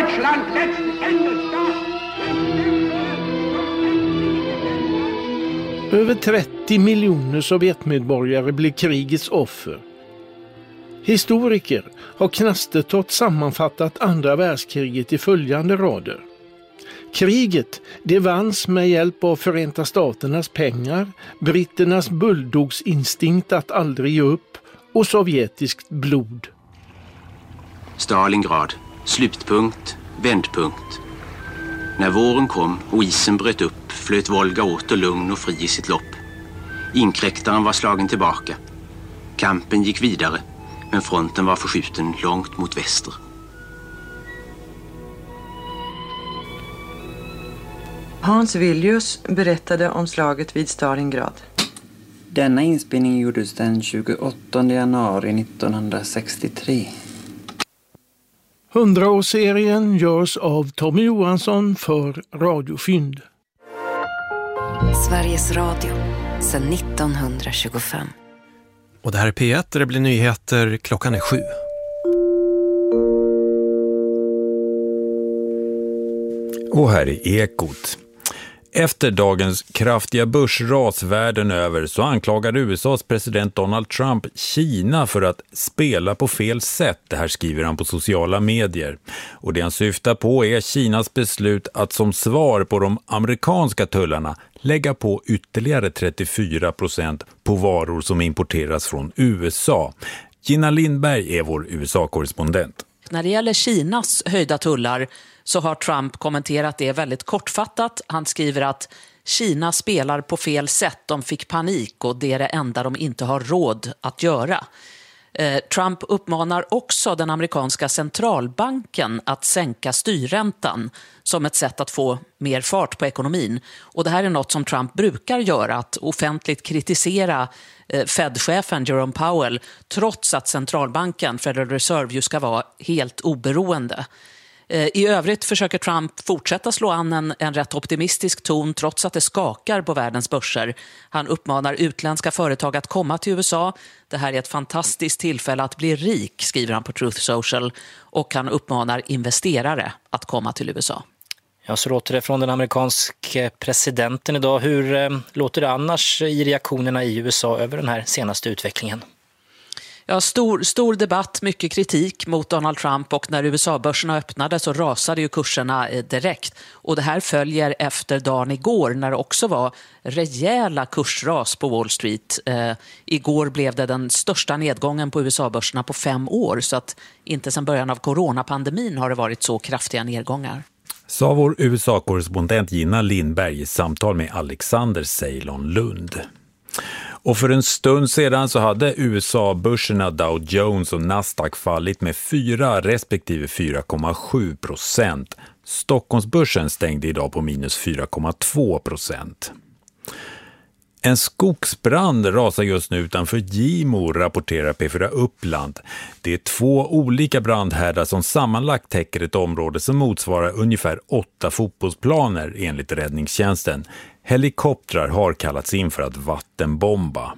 Deutschland letzten Endes da. Över 30 miljoner Sovjetmedborgare blev krigets offer. Historiker har Knastertott sammanfattat andra världskriget i följande rader. Kriget, det vanns med hjälp av Förenta Staternas pengar, britternas bulldogsinstinkt att aldrig ge upp och sovjetiskt blod. Stalingrad, slutpunkt, vändpunkt. När våren kom och isen bröt upp flöt Volga åter lugn och fri i sitt lopp. Inkräktaren var slagen tillbaka. Kampen gick vidare, men fronten var förskjuten långt mot väster. Hans Villius berättade om slaget vid Stalingrad. Denna inspelning gjordes den 28 januari 1963. 100-årsserien görs av Tommy Johansson för Radiofynd. Sveriges Radio sedan 1925. Och det här är P1 där det blir nyheter. Klockan är 7. Och här är Ekot. Efter dagens kraftiga börsras världen över så anklagar USAs president Donald Trump Kina för att spela på fel sätt. Det här skriver han på sociala medier. Och det han syftar på är Kinas beslut att som svar på de amerikanska tullarna lägga på ytterligare 34% på varor som importeras från USA. Gina Lindberg är vår USA-korrespondent. När det gäller Kinas höjda tullar så har Trump kommenterat det väldigt kortfattat. Han skriver att Kina spelar på fel sätt, de fick panik och det är det enda de inte har råd att göra. Trump uppmanar också den amerikanska centralbanken att sänka styrräntan som ett sätt att få mer fart på ekonomin. Och det här är något som Trump brukar göra, att offentligt kritisera Fed-chefen Jerome Powell, trots att centralbanken, Federal Reserve, ju ska vara helt oberoende. I övrigt försöker Trump fortsätta slå an en rätt optimistisk ton trots att det skakar på världens börser. Han uppmanar utländska företag att komma till USA. Det här är ett fantastiskt tillfälle att bli rik, skriver han på Truth Social. Och han uppmanar investerare att komma till USA. Ja, så låter det från den amerikanske presidenten idag. Hur låter det annars i reaktionerna i USA över den här senaste utvecklingen? Ja, stor debatt, mycket kritik mot Donald Trump, och när USA-börserna öppnade så rasade ju kurserna direkt. Och det här följer efter dagen igår när det också var rejäla kursras på Wall Street. Igår blev det den största nedgången på USA-börserna på 5 år, så att inte sedan början av coronapandemin har det varit så kraftiga nedgångar. Sa vår USA-korrespondent Gina Lindberg i samtal med Alexander Ceylon Lund. Och för en stund sedan så hade USA-börserna Dow Jones och Nasdaq fallit med 4 respektive 4,7%. Stockholmsbörsen stängde idag på minus 4,2%. En skogsbrand rasar just nu utanför Gimo, rapporterar P4 Uppland. Det är 2 olika brandhärdar som sammanlagt täcker ett område som motsvarar ungefär 8 fotbollsplaner enligt räddningstjänsten. Helikoptrar har kallats in för att vattenbomba.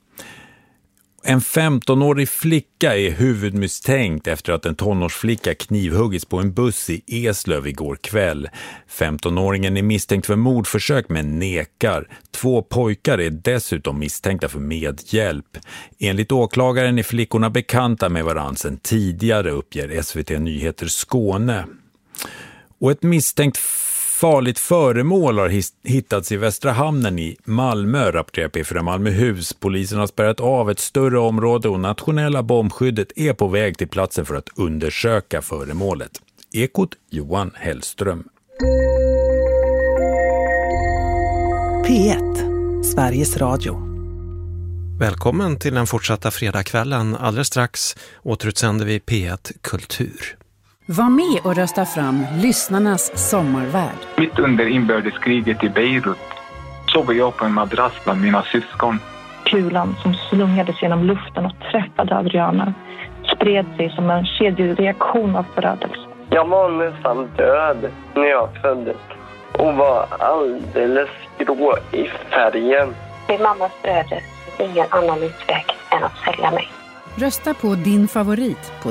En 15-årig flicka är huvudmisstänkt efter att en tonårsflicka knivhuggits på en buss i Eslöv igår kväll. 15-åringen är misstänkt för mordförsök men nekar. 2 pojkar är dessutom misstänkta för medhjälp. Enligt åklagaren är flickorna bekanta med varandra sedan tidigare, uppger SVT Nyheter Skåne. Och ett misstänkt farligt föremål har hittats i Västra hamnen i Malmö, rapporterar P4 Malmöhus. Polisen har spärrat av ett större område och nationella bombskyddet är på väg till platsen för att undersöka föremålet. Ekot Johan Hellström. P1, Sveriges Radio. Välkommen till den fortsatta fredagskvällen. Alldeles strax återutsänder vi P1 Kultur. Var med och rösta fram lyssnarnas sommarvärld. Mitt under inbördeskriget i Beirut sov jag på en madrass bland mina syskon. Kulan som slungades genom luften och träffade Adriana spred sig som en kedjereaktion av förödelse. Jag var nästan död när jag föddes och var alldeles grå i färgen. Min mammas bröder, ingen annan utväg än att sälja mig. Rösta på din favorit på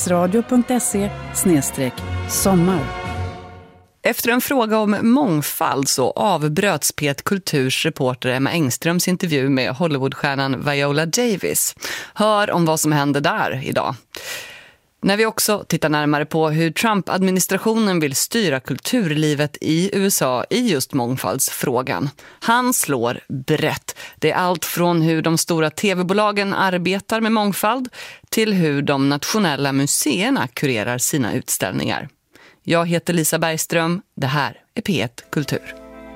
sverigesradio.se/sommar. Efter en fråga om mångfald så avbröts P1 Kulturs reporter Emma Engströms intervju med Hollywoodstjärnan Viola Davis. Hör om vad som hände där idag. När vi också tittar närmare på hur Trump-administrationen vill styra kulturlivet i USA i just mångfaldsfrågan. Han slår brett. Det är allt från hur de stora tv-bolagen arbetar med mångfald till hur de nationella museerna kurerar sina utställningar. Jag heter Lisa Bergström. Det här är P1 Kultur.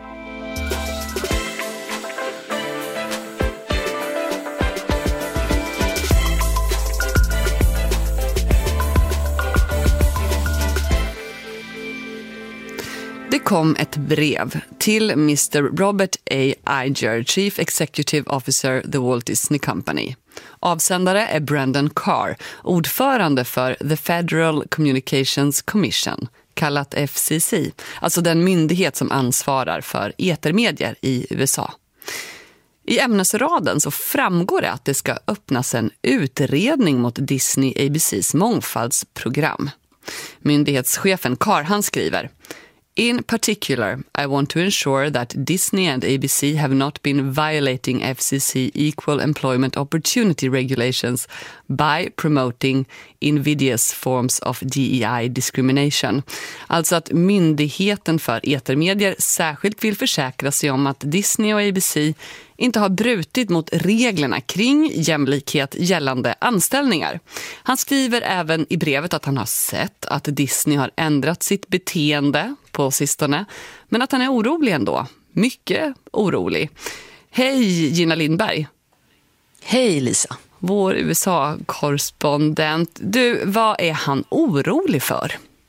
Det kom ett brev till Mr. Robert A. Iger, Chief Executive Officer, The Walt Disney Company. Avsändare är Brendan Carr, ordförande för The Federal Communications Commission, kallat FCC, alltså den myndighet som ansvarar för etermedier i USA. I ämnesraden så framgår det att det ska öppnas en utredning mot Disney ABCs mångfaldsprogram. Myndighetschefen Carr, han skriver: In particular, I want to ensure that Disney and ABC have not been violating FCC Equal Employment Opportunity Regulations by promoting invidious forms of DEI discrimination. Alltså att myndigheten för etermedier särskilt vill försäkra sig om att Disney och ABC inte har brutit mot reglerna kring jämlikhet gällande anställningar. Han skriver även i brevet att han har sett att Disney har ändrat sitt beteende på sistone, men att han är orolig ändå. Mycket orolig. Hej Gina Lindberg. Hej Lisa. Vår USA-korrespondent. Du, vad är han orolig för?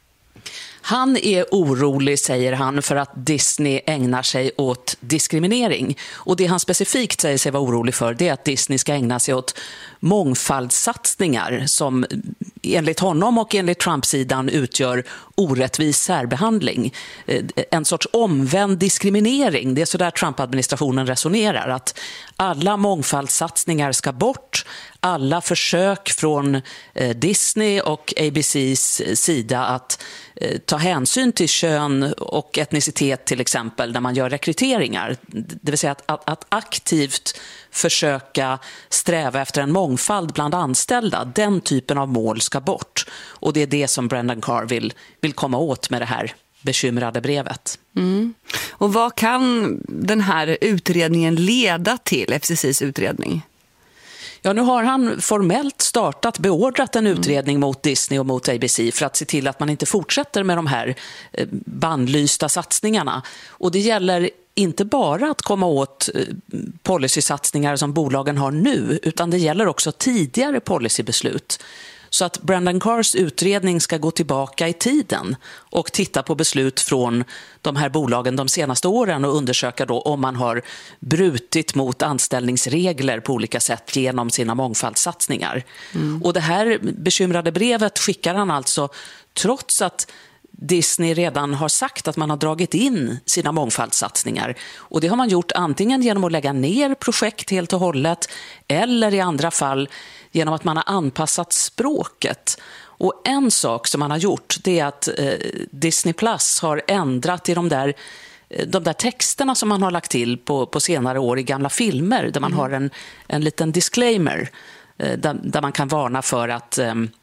Han är orolig, säger han, för att Disney ägnar sig åt diskriminering. Och det han specifikt säger sig vara orolig för, det är att Disney ska ägna sig åt mångfaldssatsningar som enligt honom och enligt Trump-sidan utgör orättvis särbehandling. En sorts omvänd diskriminering. Det är så där Trump-administrationen resonerar, att alla mångfaldssatsningar ska bort. Alla försök från Disney och ABCs sida att ta hänsyn till kön och etnicitet till exempel när man gör rekryteringar. Det vill säga att aktivt försöka sträva efter en mångfald bland anställda. Den typen av mål ska bort. Och det är det som Brendan Carr vill komma åt med det här bekymrade brevet. Mm. Och vad kan den här utredningen leda till, FCCs utredning? Ja, nu har han formellt beordrat en utredning mot Disney och mot ABC för att se till att man inte fortsätter med de här bannlysta satsningarna. Och det gäller inte bara att komma åt policysatsningar som bolagen har nu, utan det gäller också tidigare policybeslut. Så att Brendan Carrs utredning ska gå tillbaka i tiden och titta på beslut från de här bolagen de senaste åren och undersöka då om man har brutit mot anställningsregler på olika sätt genom sina mångfaldssatsningar. Och det här bekymrade brevet skickar han alltså trots att Disney redan har sagt att man har dragit in sina mångfaldssatsningar. Och det har man gjort antingen genom att lägga ner projekt helt och hållet eller i andra fall genom att man har anpassat språket. Och en sak som man har gjort, det är att Disney Plus har ändrat i de där texterna som man har lagt till på senare år i gamla filmer, där man har en liten disclaimer där man kan varna för att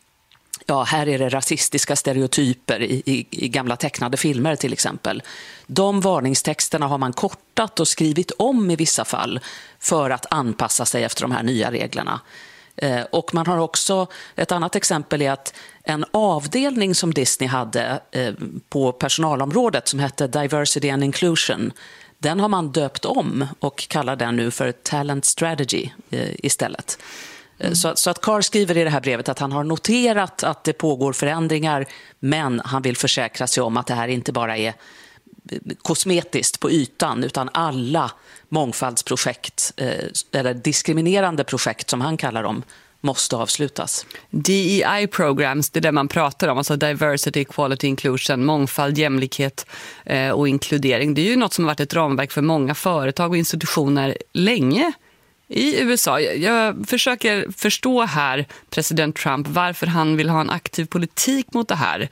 här är det rasistiska stereotyper i gamla tecknade filmer till exempel. De varningstexterna har man kortat och skrivit om i vissa fall för att anpassa sig efter de här nya reglerna. Och man har också, ett annat exempel är att en avdelning som Disney hade på personalområdet som hette Diversity and Inclusion, den har man döpt om och kallar den nu för Talent Strategy istället. Så att Carr skriver i det här brevet att han har noterat att det pågår förändringar, men han vill försäkra sig om att det här inte bara är kosmetiskt på ytan, utan alla mångfaldsprojekt eller diskriminerande projekt som han kallar dem måste avslutas. DEI-programs, det är det man pratar om, alltså diversity, equality, inclusion, mångfald, jämlikhet och inkludering. Det är ju något som har varit ett ramverk för många företag och institutioner länge i USA. Jag försöker förstå här president Trump varför han vill ha en aktiv politik mot det här.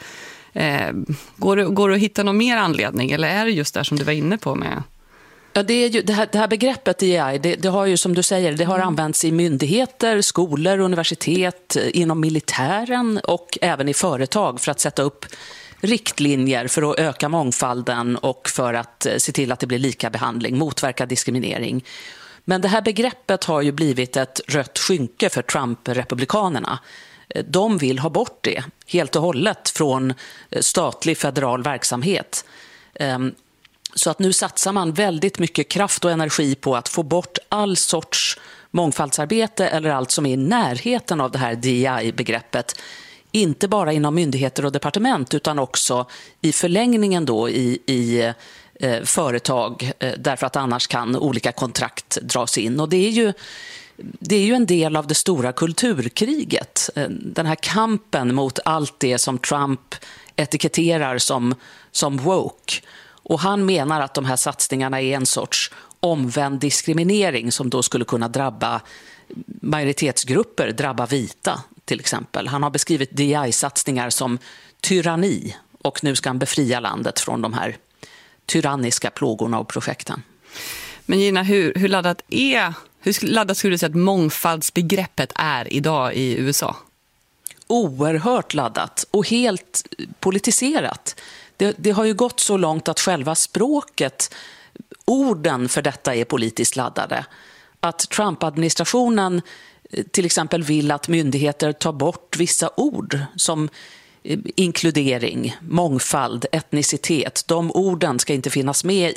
Går det att hitta någon mer anledning eller är det just där som du var inne på med? Ja, det är ju det här begreppet DEI, det har ju som du säger, det har använts i myndigheter, skolor, universitet, inom militären och även i företag för att sätta upp riktlinjer för att öka mångfalden och för att se till att det blir lika behandling, motverka diskriminering. Men det här begreppet har ju blivit ett rött skynke för Trump-republikanerna. De vill ha bort det helt och hållet från statlig federal verksamhet. Så att nu satsar man väldigt mycket kraft och energi på att få bort all sorts mångfaldsarbete eller allt som är i närheten av det här DEI-begreppet. Inte bara inom myndigheter och departement utan också i förlängningen då i företag, därför att annars kan olika kontrakt dras in. Och det är ju en del av det stora kulturkriget. Den här kampen mot allt det som Trump etiketterar som woke. Och han menar att de här satsningarna är en sorts omvänd diskriminering som då skulle kunna drabba majoritetsgrupper, drabba vita till exempel. Han har beskrivit DEI-satsningar som tyranni och nu ska han befria landet från de här tyranniska plågorna och projekten. Men Gina, hur laddat skulle du säga att mångfaldsbegreppet är idag i USA? Oerhört laddat och helt politiserat. Det har ju gått så långt att själva språket, orden för detta är politiskt laddade. Att Trump-administrationen till exempel vill att myndigheter tar bort vissa ord som inkludering, mångfald, etnicitet. De orden ska inte finnas med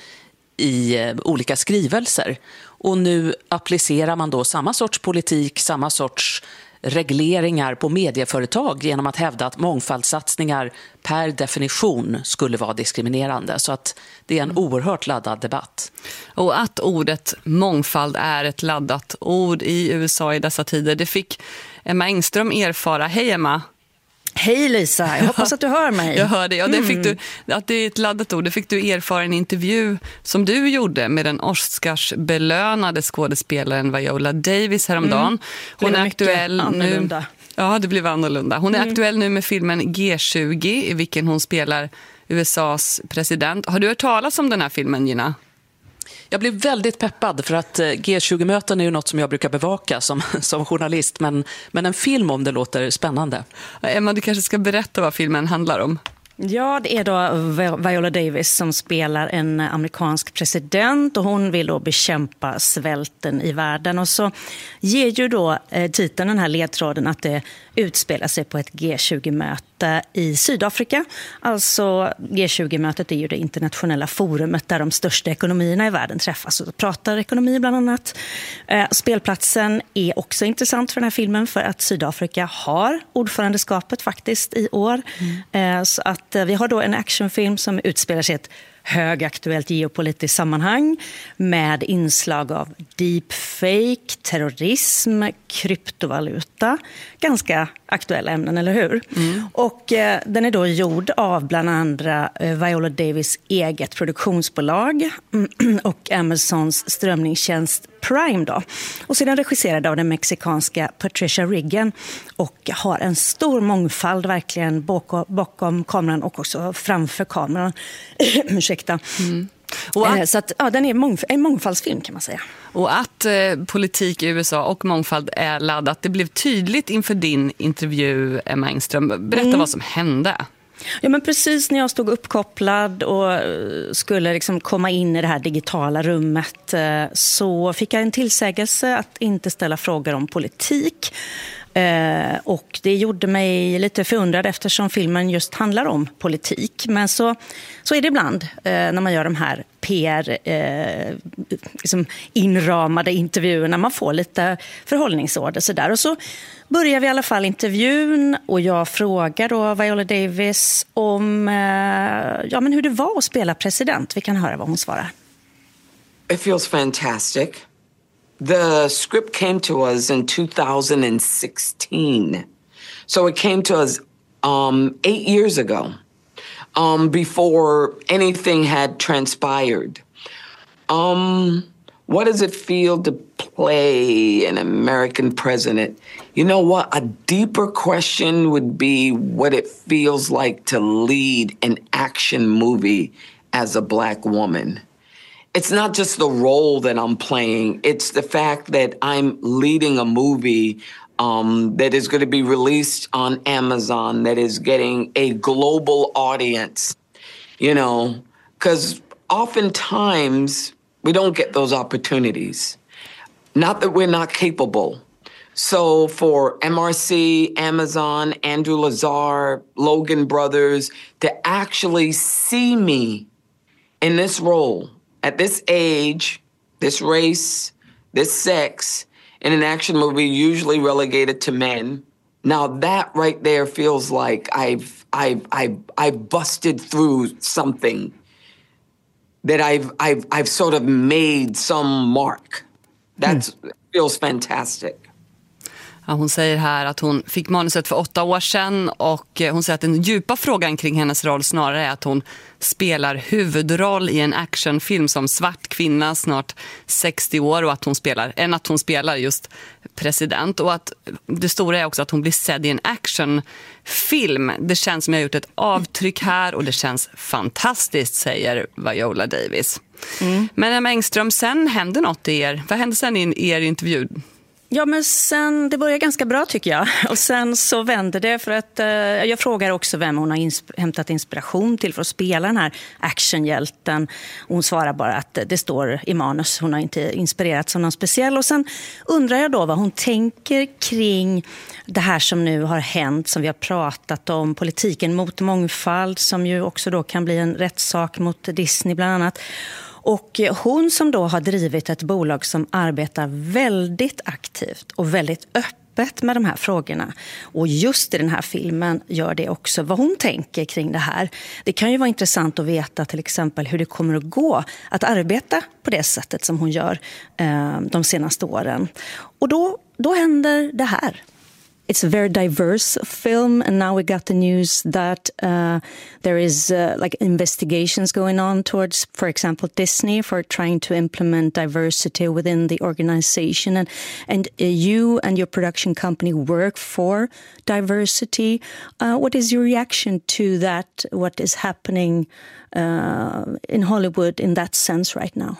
i olika skrivelser. Och nu applicerar man då samma sorts politik, samma sorts regleringar på medieföretag genom att hävda att mångfaldssatsningar per definition skulle vara diskriminerande. Så att det är en oerhört laddad debatt. Och att ordet mångfald är ett laddat ord i USA i dessa tider, det fick Emma Engström erfara. Hej Emma! Hej Lisa, jag hoppas att du hör mig. Jag hör dig, ja, det fick du, att det är ett laddat ord. Det fick du erfara en intervju som du gjorde med den Oscarsbelönade skådespelaren Viola Davis häromdagen. Hon är aktuell nu. Ja, det blev annorlunda. Hon är aktuell nu med filmen G20 i vilken hon spelar USAs president. Har du hört talas om den här filmen, Gina? Jag blev väldigt peppad för att G20-möten är ju något som jag brukar bevaka som journalist. Men en film om det låter spännande. Emma, du kanske ska berätta vad filmen handlar om. Ja, det är då Viola Davis som spelar en amerikansk president och hon vill då bekämpa svälten i världen. Och så ger ju då titeln den här ledtråden att det utspelar sig på ett G20-möte i Sydafrika. Alltså G20-mötet är ju det internationella forumet där de största ekonomierna i världen träffas och pratar ekonomi bland annat. Spelplatsen är också intressant för den här filmen för att Sydafrika har ordförandeskapet faktiskt i år. Så att vi har då en actionfilm som utspelar sig i ett högaktuellt geopolitiskt sammanhang med inslag av deepfake, terrorism, kryptovaluta. Ganska aktuella ämnen, eller hur? Och den är då gjord av bland andra Viola Davis eget produktionsbolag och Amazons strömningstjänst Prime då. Och sedan regisserad av den mexikanska Patricia Riggan och har en stor mångfald verkligen bakom kameran och också framför kameran. Ursäkta. Så att, ja, den är en mångfaldsfilm kan man säga. Och att politik i USA och mångfald är laddat, det blev tydligt inför din intervju, Emma Engström. Berätta vad som hände. Ja, men precis när jag stod uppkopplad och skulle liksom komma in i det här digitala rummet så fick jag en tillsägelse att inte ställa frågor om politik. Och det gjorde mig lite förundrad eftersom filmen just handlar om politik. Men så är det ibland när man gör de här PR liksom inramade intervjuerna. Man får lite förhållningsorder så där. Och så börjar vi i alla fall intervjun och jag frågar då Viola Davis om men hur det var att spela president. Vi kan höra vad hon svarar. It feels fantastic. The script came to us in 2016. So it came to us 8 years ago, before anything had transpired. what does it feel to play an American president? You know what? A deeper question would be what it feels like to lead an action movie as a black woman. It's not just the role that I'm playing. It's the fact that I'm leading a movie that is going to be released on Amazon, that is getting a global audience, you know, because oftentimes we don't get those opportunities. Not that we're not capable. So for MRC, Amazon, Andrew Lazar, Logan Brothers, to actually see me in this role at this age, this race, this sex, in an action movie usually relegated to men. Now that right there feels like I've busted through something, that I've sort of made some mark. That feels fantastic. Ja, hon säger här att hon fick manuset för 8 år sedan och hon säger att den djupa frågan kring hennes roll snarare är att hon spelar huvudroll i en actionfilm som svart kvinna, snart 60 år, och att hon spelar just president. Och att det stora är också att hon blir sedd i en actionfilm. Det känns som jag har gjort ett avtryck här och det känns fantastiskt, säger Viola Davis. Men Emma Engström, sen hände något i er. Vad hände sen i er intervju? Ja, men sen, det börjar ganska bra tycker jag. Och sen så vänder det för att jag frågar också vem hon har hämtat inspiration till för att spela den här actionhjälten. Och hon svarar bara att det står i manus. Hon har inte inspirerats som någon speciell. Och sen undrar jag då vad hon tänker kring det här som nu har hänt, som vi har pratat om. Politiken mot mångfald, som ju också då kan bli en rättssak mot Disney bland annat. Och hon som då har drivit ett bolag som arbetar väldigt aktivt och väldigt öppet med de här frågorna. Och just i den här filmen gör det också, vad hon tänker kring det här. Det kan ju vara intressant att veta till exempel hur det kommer att gå att arbeta på det sättet som hon gör de senaste åren. Och då händer det här. It's a very diverse film, and now we got the news that there is like investigations going on towards, for example, Disney for trying to implement diversity within the organization, and you and your production company work for diversity. What is your reaction to that? What is happening in Hollywood in that sense right now?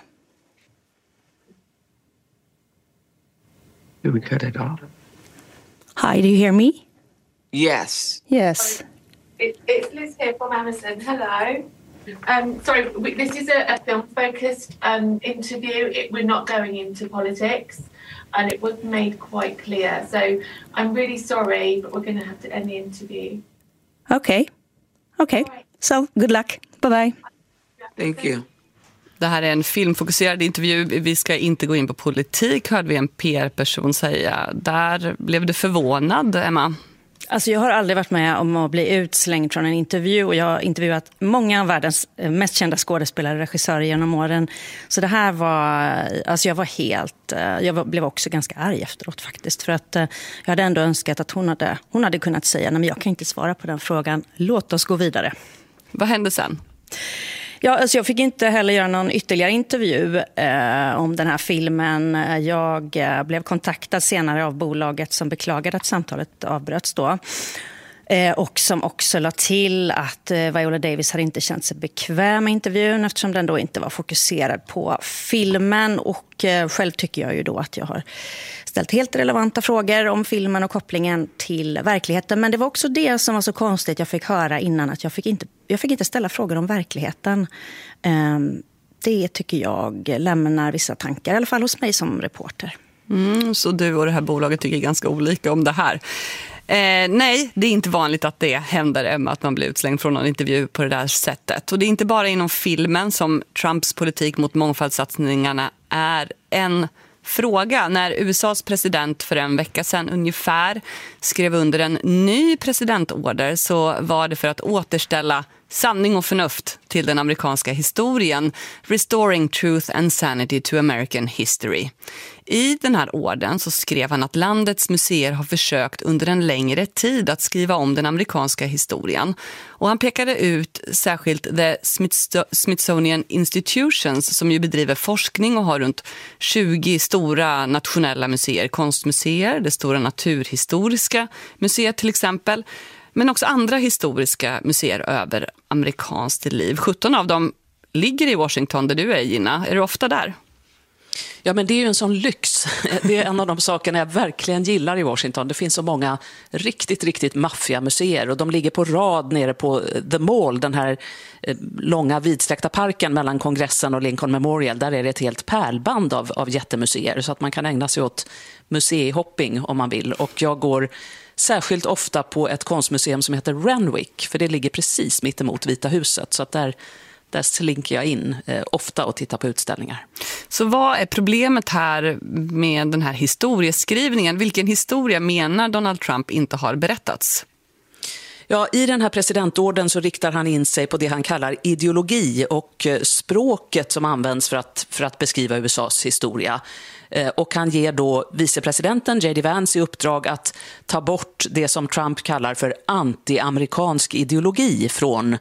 Do we cut it off? Hi, do you hear me? Yes. Yes. It's Liz here from Amazon. Hello. Sorry, this is a film-focused interview. We're not going into politics, and it was made quite clear. So I'm really sorry, but we're going to have to end the interview. Okay. So, good luck. Bye-bye. Thank you. Det här är en filmfokuserad intervju. Vi ska inte gå in på politik, hörde vi en PR-person säga. Där blev du förvånad, Emma? Alltså jag har aldrig varit med om att bli utslängd från en intervju, och jag har intervjuat många av världens mest kända skådespelare och regissörer genom åren. Så det här var, alltså jag blev också ganska arg efteråt faktiskt, för att jag hade ändå önskat att hon hade kunnat säga, nej men jag kan inte svara på den frågan, låt oss gå vidare. Vad hände sen? Ja, alltså jag fick inte heller göra någon ytterligare intervju om den här filmen. Jag blev kontaktad senare av bolaget som beklagade att samtalet avbröts då. Och som också la till att Viola Davis hade inte känt sig bekväm med intervjun eftersom den då inte var fokuserad på filmen. Och själv tycker jag ju då att jag har ställt helt relevanta frågor om filmen och kopplingen till verkligheten. Men det var också det som var så konstigt jag fick höra innan, att jag fick inte ställa frågor om verkligheten. Det tycker jag lämnar vissa tankar, i alla fall hos mig som reporter. Så du och det här bolaget tycker ganska olika om det här. Nej, det är inte vanligt att det händer, Emma, att man blir utslängd från en intervju på det där sättet. Och det är inte bara inom filmen som Trumps politik mot mångfaldssatsningarna är en fråga. När USAs president för en vecka sedan ungefär skrev under en ny presidentorder, så var det för att återställa Sanning och förnuft till den amerikanska historien. Restoring Truth and Sanity to American History. I den här orden så skrev han att landets museer har försökt under en längre tid att skriva om den amerikanska historien. Och han pekade ut särskilt The Smithsonian Institutions som ju bedriver forskning och har runt 20 stora nationella museer. Konstmuseer, det stora naturhistoriska museet till exempel. Men också andra historiska museer över amerikanskt liv. 17 av dem ligger i Washington där du är, Gina. Är du ofta där? Ja, men det är ju en sån lyx. Det är en av de sakerna jag verkligen gillar i Washington. Det finns så många riktigt maffiamuseer och de ligger på rad nere på The Mall, den här långa vidsträckta parken mellan Kongressen och Lincoln Memorial. Där är det ett helt pärlband av jättemuseer så att man kan ägna sig åt museihopping om man vill. Och jag går särskilt ofta på ett konstmuseum som heter Renwick, för det ligger precis mitt emot Vita huset, så att där slinker jag in ofta och tittar på utställningar. Så vad är problemet här med den här historieskrivningen? Vilken historia menar Donald Trump inte har berättats? Ja, i den här presidentorden så riktar han in sig på det han kallar ideologi och språket som används för att beskriva USAs historia. Och han ger då vicepresidenten J.D. Vance i uppdrag att ta bort det som Trump kallar för anti-amerikansk ideologi från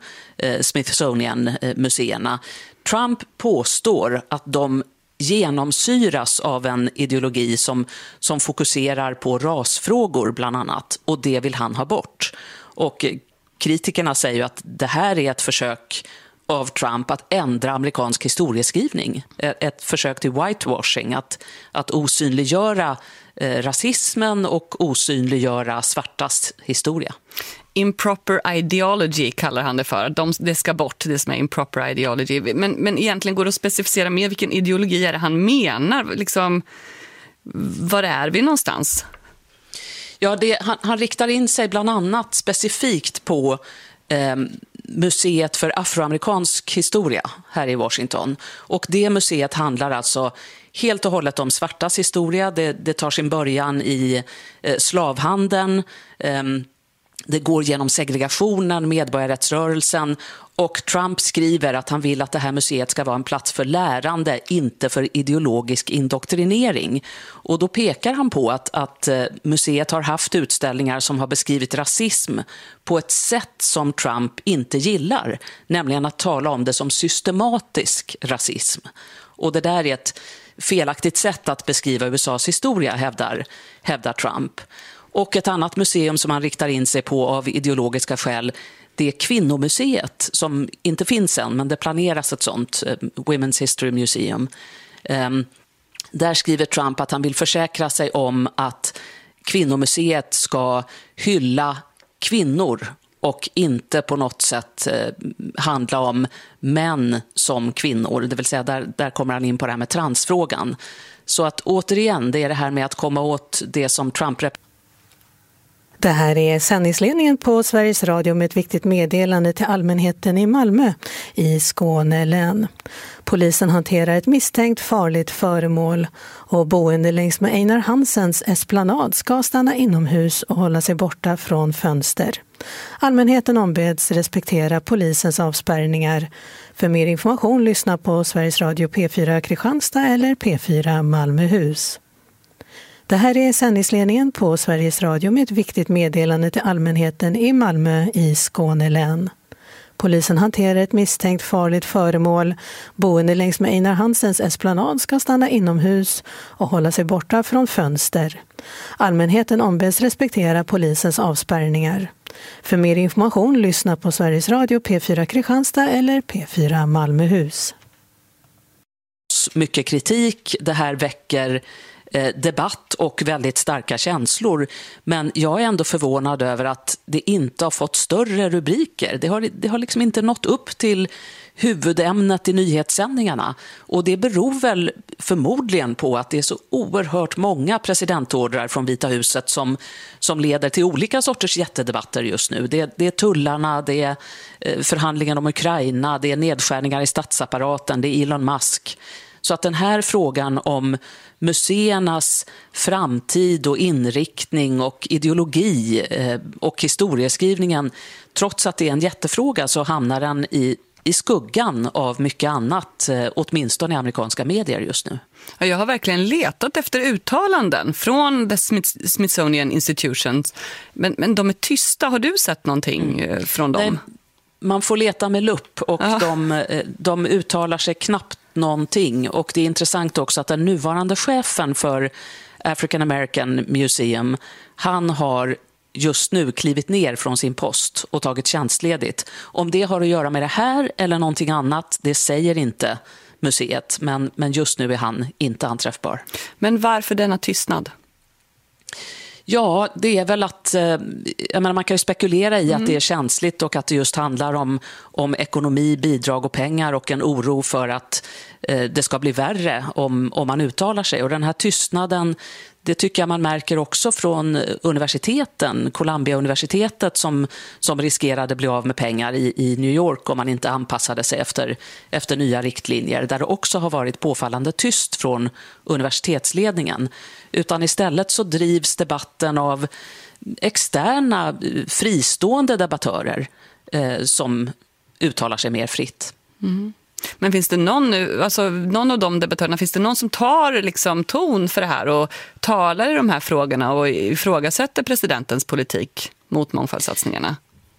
Smithsonian-museerna. Trump påstår att de genomsyras av en ideologi som fokuserar på rasfrågor bland annat, och det vill han ha bort. Och kritikerna säger ju att det här är ett försök av Trump att ändra amerikansk historieskrivning. Ett försök till whitewashing, att osynliggöra rasismen och osynliggöra svartas historia. Improper ideology kallar han det för. Det ska bort, det som är improper ideology. Men egentligen går det att specificera mer vilken ideologi är det han menar? Liksom, var är vi någonstans? Ja, han riktar in sig bland annat specifikt på museet för afroamerikansk historia här i Washington. Och det museet handlar alltså helt och hållet om svartas historia. Det tar sin början i slavhandeln. Det går genom segregationen, medborgarrättsrörelsen, och Trump skriver att han vill att det här museet ska vara en plats för lärande, inte för ideologisk indoktrinering. Och då pekar han på att museet har haft utställningar som har beskrivit rasism på ett sätt som Trump inte gillar, nämligen att tala om det som systematisk rasism. Och det där är ett felaktigt sätt att beskriva USAs historia, hävdar Trump. Och ett annat museum som han riktar in sig på av ideologiska skäl, det är Kvinnomuseet, som inte finns än, men det planeras ett sånt, Women's History Museum. Där skriver Trump att han vill försäkra sig om att Kvinnomuseet ska hylla kvinnor och inte på något sätt handla om män som kvinnor. Det vill säga där kommer han in på det här med transfrågan. Så att återigen, det är det här med att komma åt det som Trump Det här är sändningsledningen på Sveriges Radio med ett viktigt meddelande till allmänheten i Malmö i Skåne län. Polisen hanterar ett misstänkt farligt föremål och boende längs med Einar Hansens esplanad ska stanna inomhus och hålla sig borta från fönster. Allmänheten ombeds respektera polisens avspärrningar. För mer information lyssna på Sveriges Radio P4 Kristianstad eller P4 Malmöhus. Det här är sändningsledningen på Sveriges Radio med ett viktigt meddelande till allmänheten i Malmö i Skåne län. Polisen hanterar ett misstänkt farligt föremål. Boende längs med Einar Hansens esplanad ska stanna inomhus och hålla sig borta från fönster. Allmänheten ombeds respektera polisens avspärrningar. För mer information lyssna på Sveriges Radio P4 Kristianstad eller P4 Malmöhus. Mycket kritik, det här väcker debatt och väldigt starka känslor, men jag är ändå förvånad över att det inte har fått större rubriker. Det har liksom inte nått upp till huvudämnet i nyhetssändningarna, och det beror väl förmodligen på att det är så oerhört många presidentordrar från Vita huset som leder till olika sorters jättedebatter just nu. Det är tullarna, det är förhandlingar om Ukraina, det är nedskärningar i statsapparaten, det är Elon Musk. Så att den här frågan om museernas framtid och inriktning och ideologi och historieskrivningen, trots att det är en jättefråga så hamnar den i skuggan av mycket annat, åtminstone i amerikanska medier just nu. Ja, jag har verkligen letat efter uttalanden från The Smithsonian Institutions, men de är tysta. Har du sett någonting från dem? Nej, man får leta med lupp och de uttalar sig knappt någonting. Och det är intressant också att den nuvarande chefen för African American Museum, han har just nu klivit ner från sin post och tagit tjänstledigt. Om det har att göra med det här eller någonting annat, det säger inte museet. Men just nu är han inte anträffbar. Men varför denna tystnad? Ja, det är väl att man kan ju spekulera i att det är känsligt och att det just handlar om ekonomi, bidrag och pengar och en oro för att det ska bli värre om man uttalar sig. Och den här tystnaden, det tycker jag man märker också från universiteten, Columbia-universitetet som riskerade bli av med pengar i New York om man inte anpassade sig efter nya riktlinjer, där det också har varit påfallande tyst från universitetsledningen. Utan istället så drivs debatten av externa, fristående debattörer som uttalar sig mer fritt. Mm. Men finns det någon av de debattörerna, finns det någon som tar liksom ton för det här och talar i de här frågorna och ifrågasätter presidentens politik mot mångfaldssatsningarna?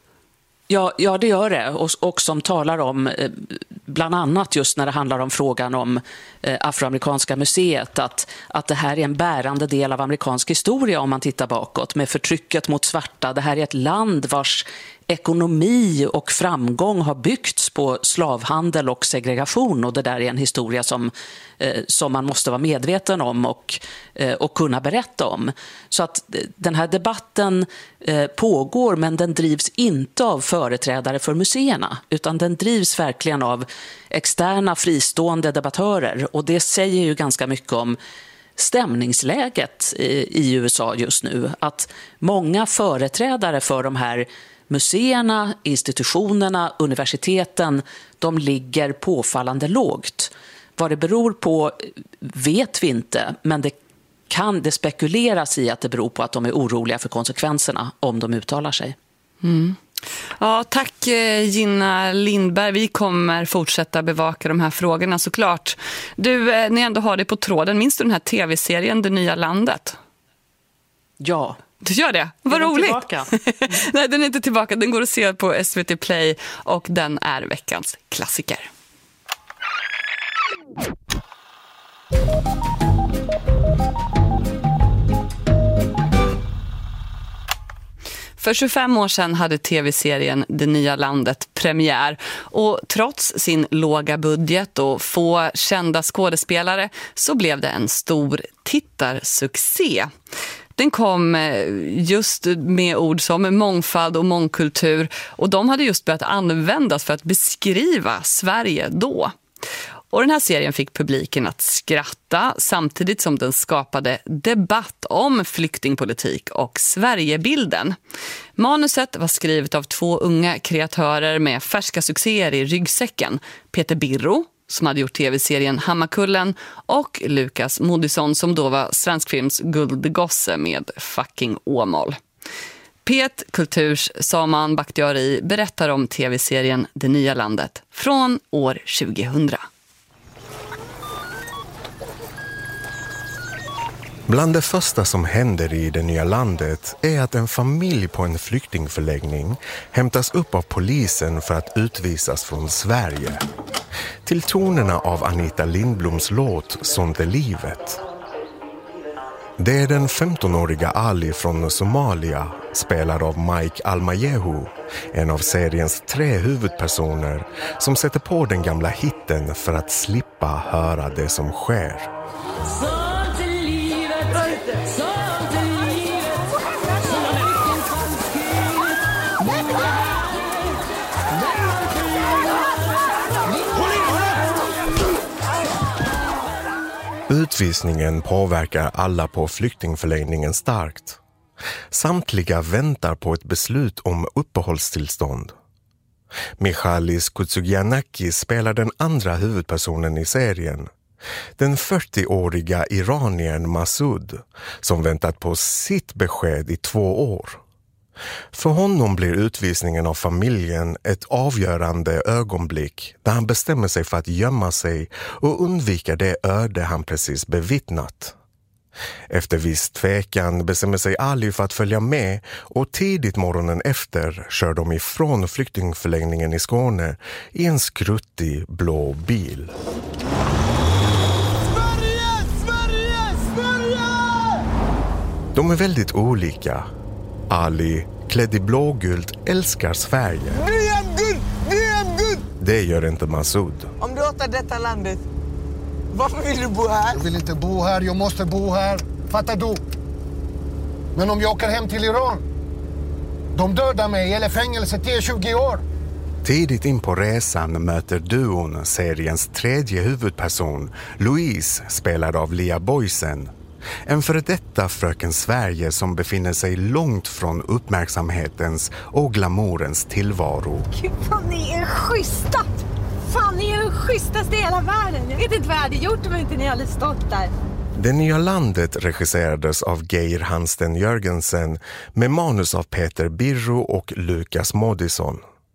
Ja, det gör det. Och som talar om, bland annat just när det handlar om frågan om Afroamerikanska museet, att det här är en bärande del av amerikansk historia om man tittar bakåt, med förtrycket mot svarta. Det här är ett land vars ekonomi och framgång har byggts på slavhandel och segregation, och det där är en historia som man måste vara medveten om och kunna berätta om. Så att den här debatten pågår, men den drivs inte av företrädare för museerna, utan den drivs verkligen av externa fristående debattörer, och det säger ju ganska mycket om stämningsläget i USA just nu, att många företrädare för de här museerna, institutionerna, universiteten, de ligger påfallande lågt. Vad det beror på vet vi inte, men det spekuleras i att det beror på att de är oroliga för konsekvenserna om de uttalar sig. Mm. Ja, tack Gina Lindberg. Vi kommer fortsätta bevaka de här frågorna såklart. Du, ni ändå har det på tråden. Minns du den här tv-serien Det nya landet? Ja. Du gör det? Vad roligt! Nej, den är inte tillbaka. Den går att se på SVT Play och den är veckans klassiker. För 25 år sedan hade tv-serien Det nya landet premiär, och trots sin låga budget och få kända skådespelare så blev det en stor tittarsuccé. Den kom just med ord som mångfald och mångkultur, och de hade just börjat användas för att beskriva Sverige då. Och den här serien fick publiken att skratta samtidigt som den skapade debatt om flyktingpolitik och Sverigebilden. Manuset var skrivet av 2 unga kreatörer med färska succéer i ryggsäcken. Peter Birro, som hade gjort tv-serien Hammarkullen, och Lukas Moodysson, som då var svensk films guldgosse med Fucking Åmål. P1 Kulturs Saman Bakhtiari berättar om tv-serien Det nya landet från år 2000. Bland det första som händer i Det nya landet är att en familj på en flyktingförläggning hämtas upp av polisen för att utvisas från Sverige. Till tonerna av Anita Lindbloms låt Sånt är livet. Det är den 15-åriga Ali från Somalia, spelad av Mike Almayehu, en av seriens 3 huvudpersoner, som sätter på den gamla hitten för att slippa höra det som sker. Utvisningen påverkar alla på flyktingförläggningen starkt. Samtliga väntar på ett beslut om uppehållstillstånd. Michalis Kutsugianaki spelar den andra huvudpersonen i serien. Den 40-åriga iraniern Masoud som väntat på sitt besked i 2 år. För honom blir utvisningen av familjen ett avgörande ögonblick där han bestämmer sig för att gömma sig och undvika det öde han precis bevittnat. Efter viss tvekan bestämmer sig Ali för att följa med och tidigt morgonen efter kör de ifrån flyktingförläggningen i Skåne i en skruttig blå bil. De är väldigt olika. Ali, klädd i blågult, älskar Sverige. Det gör inte Masoud. Om du hatar detta landet, varför vill du bo här? Jag vill inte bo här, jag måste bo här. Fattar du? Men om jag åker hem till Iran, de dödar mig eller fängelset i 20 år. Tidigt in på resan möter duon seriens 3:e huvudperson, Louise, spelad av Lia Boysen. En före detta fröken Sverige som befinner sig långt från uppmärksamhetens och glamourens tillvaro. Gud vad ni är schyssta! Fan, ni är den schysstaste i hela världen. Jag vet inte vad jag hade gjort om inte ni hade stått där. Det nya landet regisserades av Geir Hansten Jörgensen med manus av Peter Birro och Lukas Moodysson.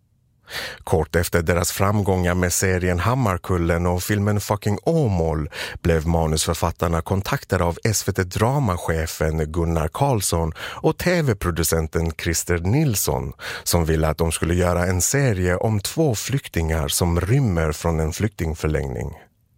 Kort efter deras framgångar med serien Hammarkullen och filmen Fucking Åmål blev manusförfattarna kontaktade av SVT Dramachefen Gunnar Karlsson och tv-producenten Christer Nilsson som ville att de skulle göra en serie om 2 flyktingar som rymmer från en flyktingförläggning.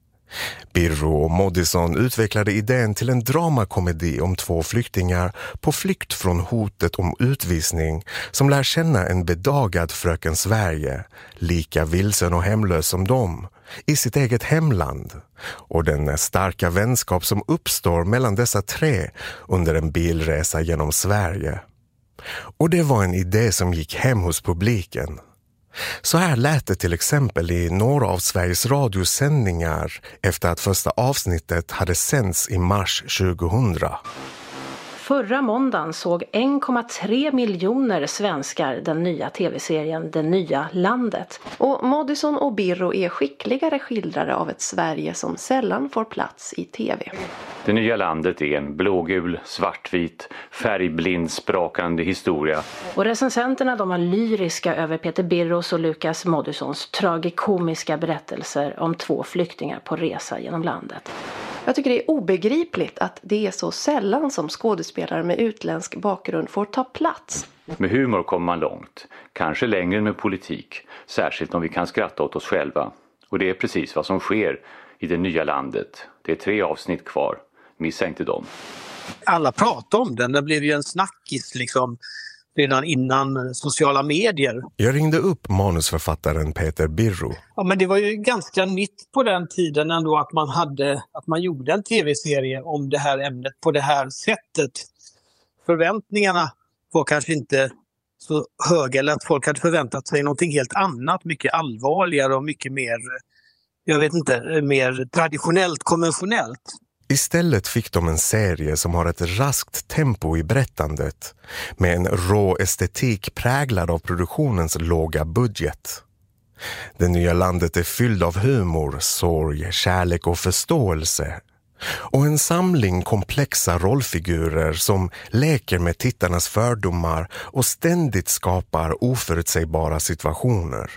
Birro och Moodysson utvecklade idén till en dramakomedi om 2 flyktingar på flykt från hotet om utvisning som lär känna en bedagad fröken Sverige, lika vilsen och hemlös som dem, i sitt eget hemland, och den starka vänskap som uppstår mellan dessa 3 under en bilresa genom Sverige. Och det var en idé som gick hem hos publiken. Så här lät det till exempel i några av Sveriges Radios sändningar efter att första avsnittet hade sänds i mars 2000. Förra måndagen såg 1,3 miljoner svenskar den nya tv-serien Det nya landet. Och Moodysson och Birro är skickligare skildrare av ett Sverige som sällan får plats i tv. Det nya landet är en blågul, svartvit, färgblind, sprakande historia. Och recensenterna de var lyriska över Peter Birros och Lukas Moodyssons tragikomiska berättelser om 2 flyktingar på resa genom landet. Jag tycker det är obegripligt att det är så sällan som skådespelare med utländsk bakgrund får ta plats. Med humor kommer man långt, kanske längre än med politik, särskilt om vi kan skratta åt oss själva. Och det är precis vad som sker i det nya landet. Det är 3 avsnitt kvar, missa inte dem. Alla pratar om den blev ju en snackis liksom redan innan sociala medier. Jag ringde upp manusförfattaren Peter Birro. Ja, men det var ju ganska nytt på den tiden ändå att man gjorde en tv-serie om det här ämnet på det här sättet. Förväntningarna var kanske inte så höga, eller att folk hade förväntat sig någonting helt annat, mycket allvarligare och mycket mer, jag vet inte, mer traditionellt, konventionellt. Istället fick de en serie som har ett raskt tempo i berättandet med en rå estetik präglad av produktionens låga budget. Det nya landet är fylld av humor, sorg, kärlek och förståelse. Och en samling komplexa rollfigurer som leker med tittarnas fördomar och ständigt skapar oförutsägbara situationer.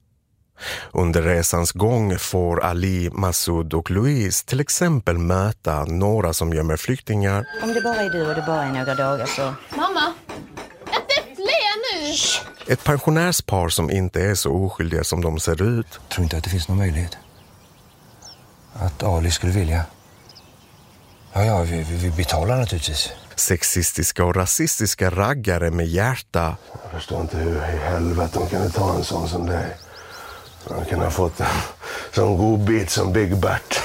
Under resans gång får Ali, Masoud och Louise till exempel möta några som gömmer flyktingar. Om det bara är du och det bara är några dagar så... Mamma, inte fler nu! Ett pensionärspar som inte är så oskyldiga som de ser ut. Jag tror inte att det finns någon möjlighet att Ali skulle vilja. Ja, vi betalar naturligtvis. Sexistiska och rasistiska raggare med hjärta. Jag förstår inte hur i helvete de kan ta en sån som dig. Man kan ha fått en sån god bit som Big Bert.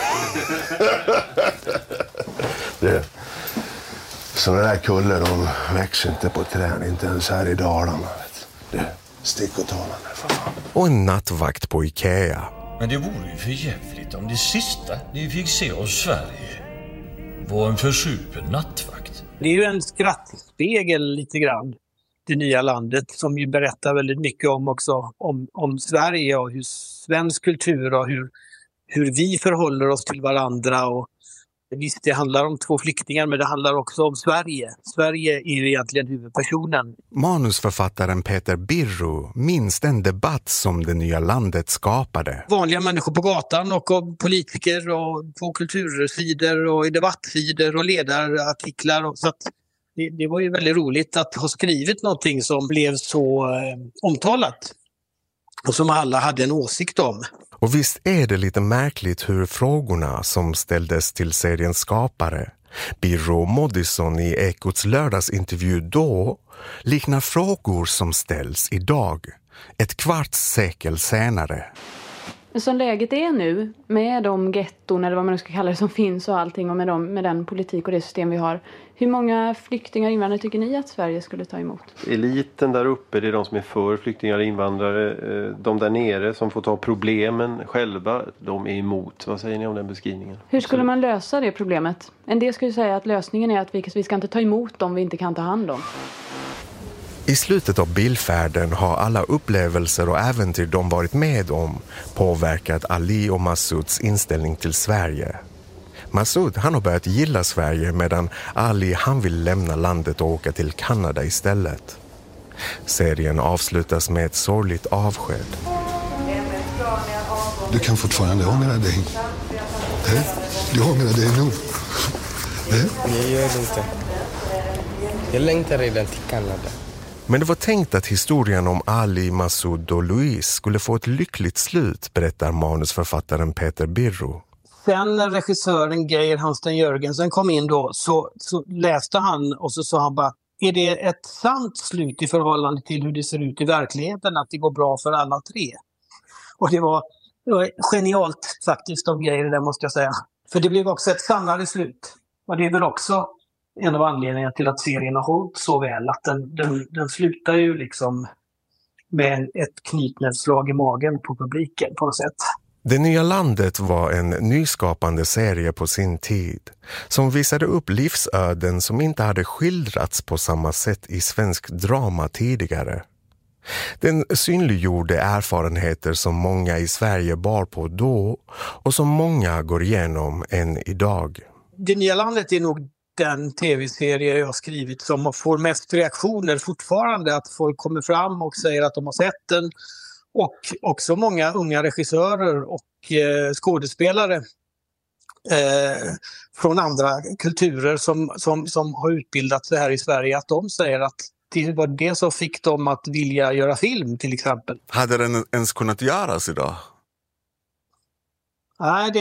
Sådana där kuller, de växer inte på träd, inte ens här i Dalarna. Stick och tala med för fan. Och en nattvakt på Ikea. Men det vore ju för jävligt om det sista ni fick se av Sverige var en försupen nattvakt. Det är ju en skrattspegel lite grann. Det nya landet som ju berättar väldigt mycket om också om Sverige och hur svensk kultur och hur hur vi förhåller oss till varandra. Och visst, det handlar om 2 flyktingar, men det handlar också om Sverige. Sverige är ju egentligen huvudpersonen. Manusförfattaren Peter Birro minns den debatt som det nya landet skapade. Vanliga människor på gatan och politiker och på kultursidor och i debattsidor och ledarartiklar. Så att det var ju väldigt roligt att ha skrivit någonting som blev så omtalat och som alla hade en åsikt om. Och visst är det lite märkligt hur frågorna som ställdes till seriens skapare, Birro Moddison i Ekots lördagsintervju då, liknar frågor som ställs idag, ett kvarts sekel senare. Som läget är nu, med de getton eller vad man ska kalla det som finns och allting, och med den politik och det system vi har. Hur många flyktingar och invandrare tycker ni att Sverige skulle ta emot? Eliten där uppe, det är de som är för flyktingar och invandrare. De där nere som får ta problemen själva, de är emot. Vad säger ni om den beskrivningen? Hur skulle man lösa det problemet? En del skulle säga att lösningen är att vi ska inte ta emot dem vi inte kan ta hand om. I slutet av bilfärden har alla upplevelser och äventyr de varit med om påverkat Ali och Masouds inställning till Sverige. Masoud, han har börjat gilla Sverige medan Ali, han vill lämna landet och åka till Kanada istället. Serien avslutas med ett sorgligt avsked. Du kan fortfarande ångra dig. Du ångrar dig nog. Jag gör det inte. Jag längtar redan till Kanada. Men det var tänkt att historien om Ali, Masoud och Louise skulle få ett lyckligt slut, berättar manusförfattaren Peter Birro. Sen när regissören Geir Hansten Jörgensen kom in då så läste han och så sa han bara, är det ett sant slut i förhållande till hur det ser ut i verkligheten, att det går bra för alla 3? Och det var genialt faktiskt av Geir, det måste jag säga. För det blev också ett sannare slut. Och det är väl också en av anledningarna till att serien har hållit så väl, att den slutar ju liksom med ett knytnävsslag i magen på publiken på något sätt. Det nya landet var en nyskapande serie på sin tid som visade upp livsöden som inte hade skildrats på samma sätt i svensk drama tidigare. Den synliggjorde erfarenheter som många i Sverige bar på då och som många går igenom än idag. Det nya landet är nog den tv-serie jag har skrivit som får mest reaktioner fortfarande, att folk kommer fram och säger att de har sett den. Och också många unga regissörer och skådespelare från andra kulturer som har utbildat sig här i Sverige, att de säger att det var det som fick dem att vilja göra film till exempel. Hade den ens kunnat göras idag? Nej,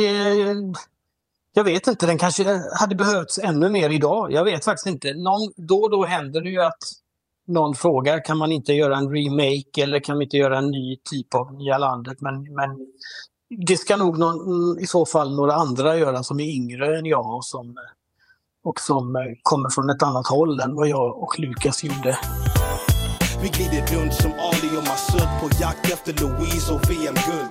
jag vet inte. Den kanske hade behövts ännu mer idag. Jag vet faktiskt inte. Då och då händer det ju att någon frågar, kan man inte göra en remake eller kan man inte göra en ny typ av Nya landet? Men det ska nog i så fall några andra göra som är yngre än jag och som kommer från ett annat håll än vad jag och Lukas gjorde. Vi glider runt som Ali och Masud på jakt efter Louise och VM-guld.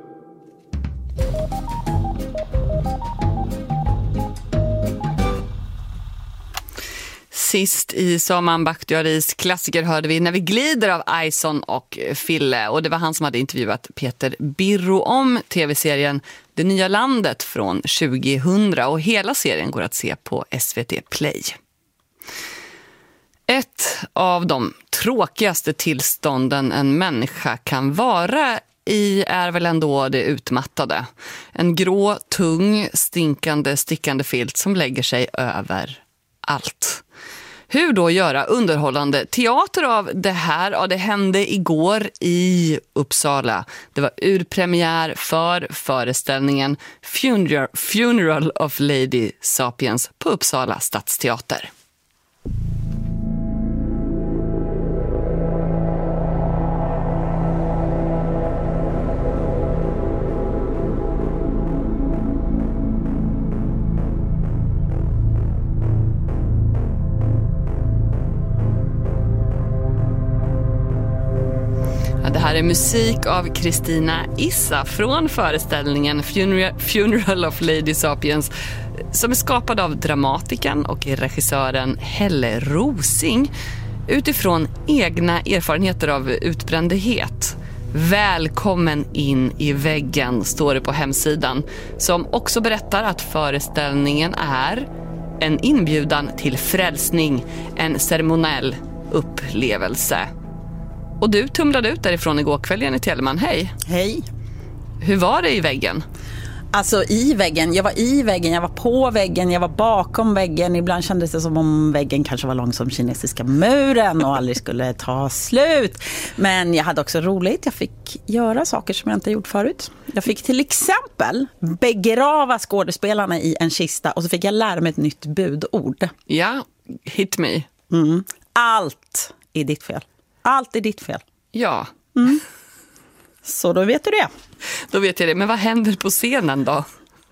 Sist i Saman Bakhtiaris klassiker hörde vi När vi glider av Aison och Fille, och det var han som hade intervjuat Peter Birro om tv-serien Det nya landet från 2000, och hela serien går att se på SVT Play. Ett av de tråkigaste tillstånden en människa kan vara i är väl ändå det utmattade. En grå, tung, stickande filt som lägger sig över allt. Hur då göra underhållande teater av det här? Ja, det hände igår i Uppsala. Det var urpremiär för föreställningen Funeral of Lady Sapiens på Uppsala Stadsteater. Det här är musik av Kristina Issa från föreställningen Funeral of Lady Sapiens, som är skapad av dramatikern och regissören Helle Rosing utifrån egna erfarenheter av utbrändhet. Välkommen in i väggen, står det på hemsidan, som också berättar att föreställningen är en inbjudan till frälsning, en ceremoniell upplevelse. Och du tumlade ut därifrån igår kväll, Jenny Telemann. Hej! Hej! Hur var det i väggen? Alltså i väggen, jag var på väggen, jag var bakom väggen. Ibland kändes det som om väggen kanske var lång som kinesiska muren och aldrig skulle ta slut. Men jag hade också roligt, jag fick göra saker som jag inte gjort förut. Jag fick till exempel begrava skådespelarna i en kista och så fick jag lära mig ett nytt budord. Ja, hit me. Allt är ditt fel. Allt är ditt fel. Ja. Så då vet du det. Då vet jag det. Men vad händer på scenen då?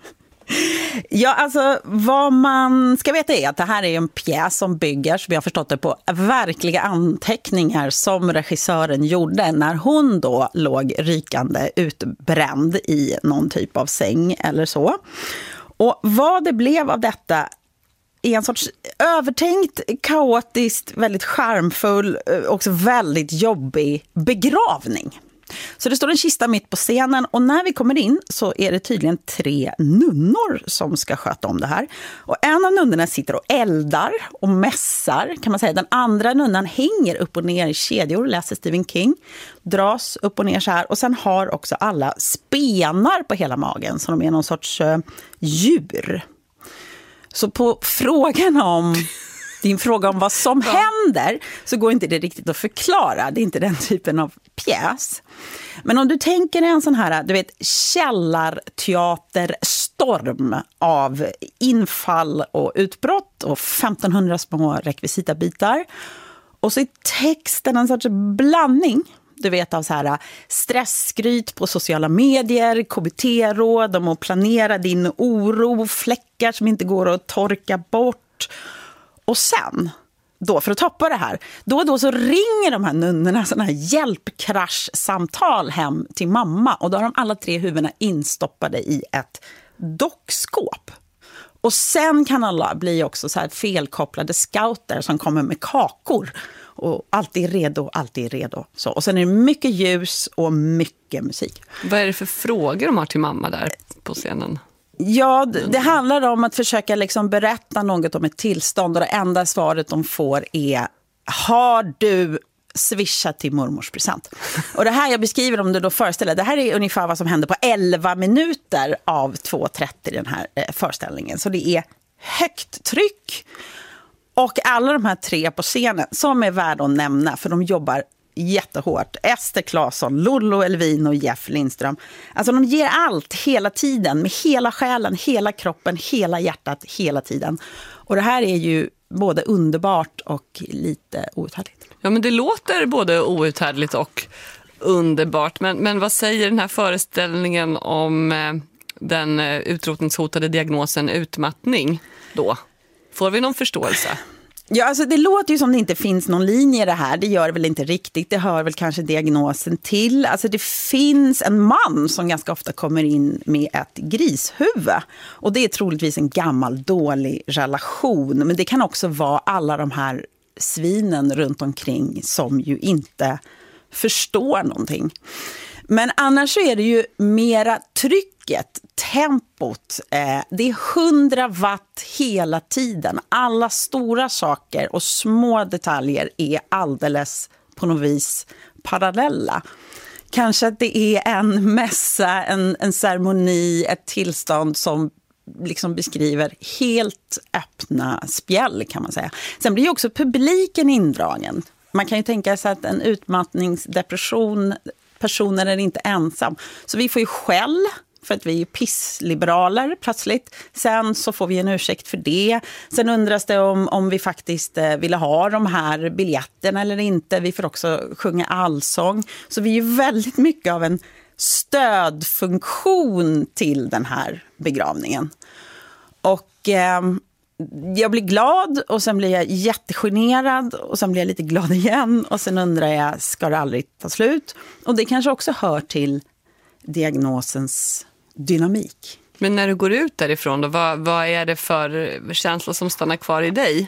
Ja, alltså vad man ska veta är att det här är en pjäs som bygger, som jag har förstått det, på verkliga anteckningar som regissören gjorde när hon då låg rykande utbränd i någon typ av säng eller så. Och vad det blev av detta är en sorts övertänkt, kaotiskt, väldigt charmfull, också väldigt jobbig begravning. Så det står en kista mitt på scenen och när vi kommer in så är det tydligen 3 nunnor som ska sköta om det här. Och en av nunnorna sitter och eldar och mässar, kan man säga. Den andra nunnan hänger upp och ner i kedjor, läser Stephen King, dras upp och ner så här. Och sen har också alla spenar på hela magen, så de är någon sorts djur. Så på din fråga om vad som händer så går inte det riktigt att förklara. Det är inte den typen av pjäs. Men om du tänker en sån här, du vet, källarteaterstorm av infall och utbrott och 1500 små rekvisitabitar. Och så är texten en sorts blandning, du vet, av så här stressskryt på sociala medier, KBT-råd om att planera din oro, fläckar som inte går att torka bort. Och sen, då för att toppa det här, då och då så ringer de här nunnorna sådana här hjälpkraschsamtal hem till mamma. Och då har de alla 3 huvudena instoppade i ett dockskåp. Och sen kan alla bli också så här felkopplade scouter som kommer med kakor. Och allt är redo. Så. Och sen är det mycket ljus och mycket musik. Vad är det för frågor de har till mamma där på scenen? Ja, det handlar om att försöka liksom berätta något om ett tillstånd. Och det enda svaret de får är: har du swishat till mormors present? Och det här jag beskriver, om du då föreställer, det här är ungefär vad som händer på 11 minuter av 2.30 i den här föreställningen. Så det är högt tryck. Och alla de här 3 på scenen som är värda att nämna, för de jobbar jättehårt. Ester Claesson, Lollo Elvin och Jeff Lindström. Alltså de ger allt hela tiden, med hela själen, hela kroppen, hela hjärtat, hela tiden. Och det här är ju både underbart och lite outhärdligt. Ja, men det låter både outhärdligt och underbart. Men vad säger den här föreställningen om den utrotningshotade diagnosen utmattning då? Får vi någon förståelse? Ja, alltså det låter ju som det inte finns någon linje i det här. Det gör det väl inte riktigt. Det hör väl kanske diagnosen till. Alltså det finns en man som ganska ofta kommer in med ett grishuvud. Och det är troligtvis en gammal dålig relation. Men det kan också vara alla de här svinen runt omkring som ju inte förstår någonting. Men annars så är det ju mera trycket, tempot. Det är 100 watt hela tiden. Alla stora saker och små detaljer är alldeles på något vis parallella. Kanske att det är en mässa, en ceremoni, ett tillstånd som liksom beskriver helt öppna spjäll, kan man säga. Sen blir ju också publiken indragen. Man kan ju tänka sig att en utmattningsdepression, personen är inte ensam. Så vi får ju skäll för att vi är pissliberaler plötsligt. Sen så får vi en ursäkt för det. Sen undras det om vi faktiskt ville ha de här biljetterna eller inte. Vi får också sjunga allsång. Så vi är ju väldigt mycket av en stödfunktion till den här begravningen. Och jag blir glad och sen blir jag jättegenerad och sen blir jag lite glad igen och sen undrar jag, ska det aldrig ta slut? Och det kanske också hör till diagnosens dynamik. Men när du går ut därifrån då, vad är det för känslor som stannar kvar i dig?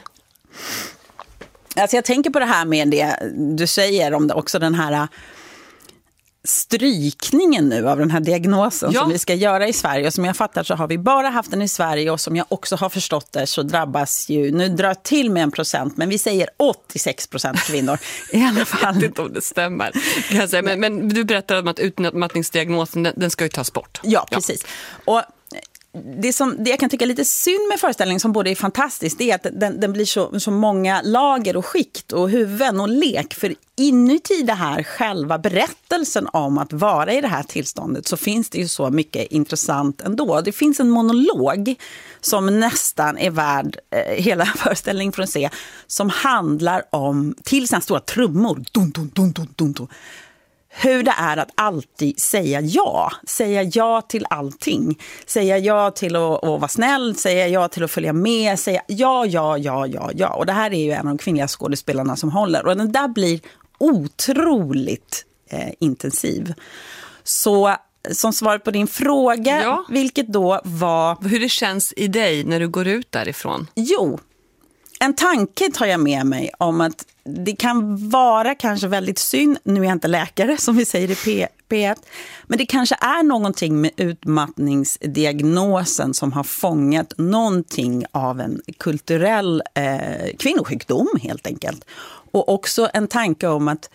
Alltså jag tänker på det här med det du säger om det också, den här strykningen nu av den här diagnosen som vi ska göra i Sverige. Och som jag fattar så har vi bara haft den i Sverige, och som jag också har förstått det så drabbas ju, nu drar till med 1%, men vi säger 86% kvinnor i alla fall. Jag vet inte om det stämmer. Kan jag säga. Men du berättade om att utmattningsdiagnosen, den ska ju tas bort. Ja, precis. Och det jag kan tycka är lite synd med föreställningen, som både är fantastiskt, det är att den blir så många lager och skikt och huvuden och lek. För inuti det här själva berättelsen om att vara i det här tillståndet så finns det ju så mycket intressant ändå. Det finns en monolog som nästan är värd hela föreställningen för att se, som handlar om, till sina stora trummor, dun, dun, dun, dun, dun, dun, hur det är att alltid säga ja till allting. Säga ja till att vara snäll, säga ja till att följa med, säga ja. Och det här är ju en av de kvinnliga skådespelarna som håller. Och den där blir otroligt intensiv. Så som svar på din fråga, vilket då var... Hur det känns i dig när du går ut därifrån? Jo, en tanke tar jag med mig om att det kan vara kanske väldigt synd, nu är jag inte läkare som vi säger i P1, men det kanske är någonting med utmattningsdiagnosen som har fångat någonting av en kulturell kvinnosjukdom helt enkelt. Och också en tanke om att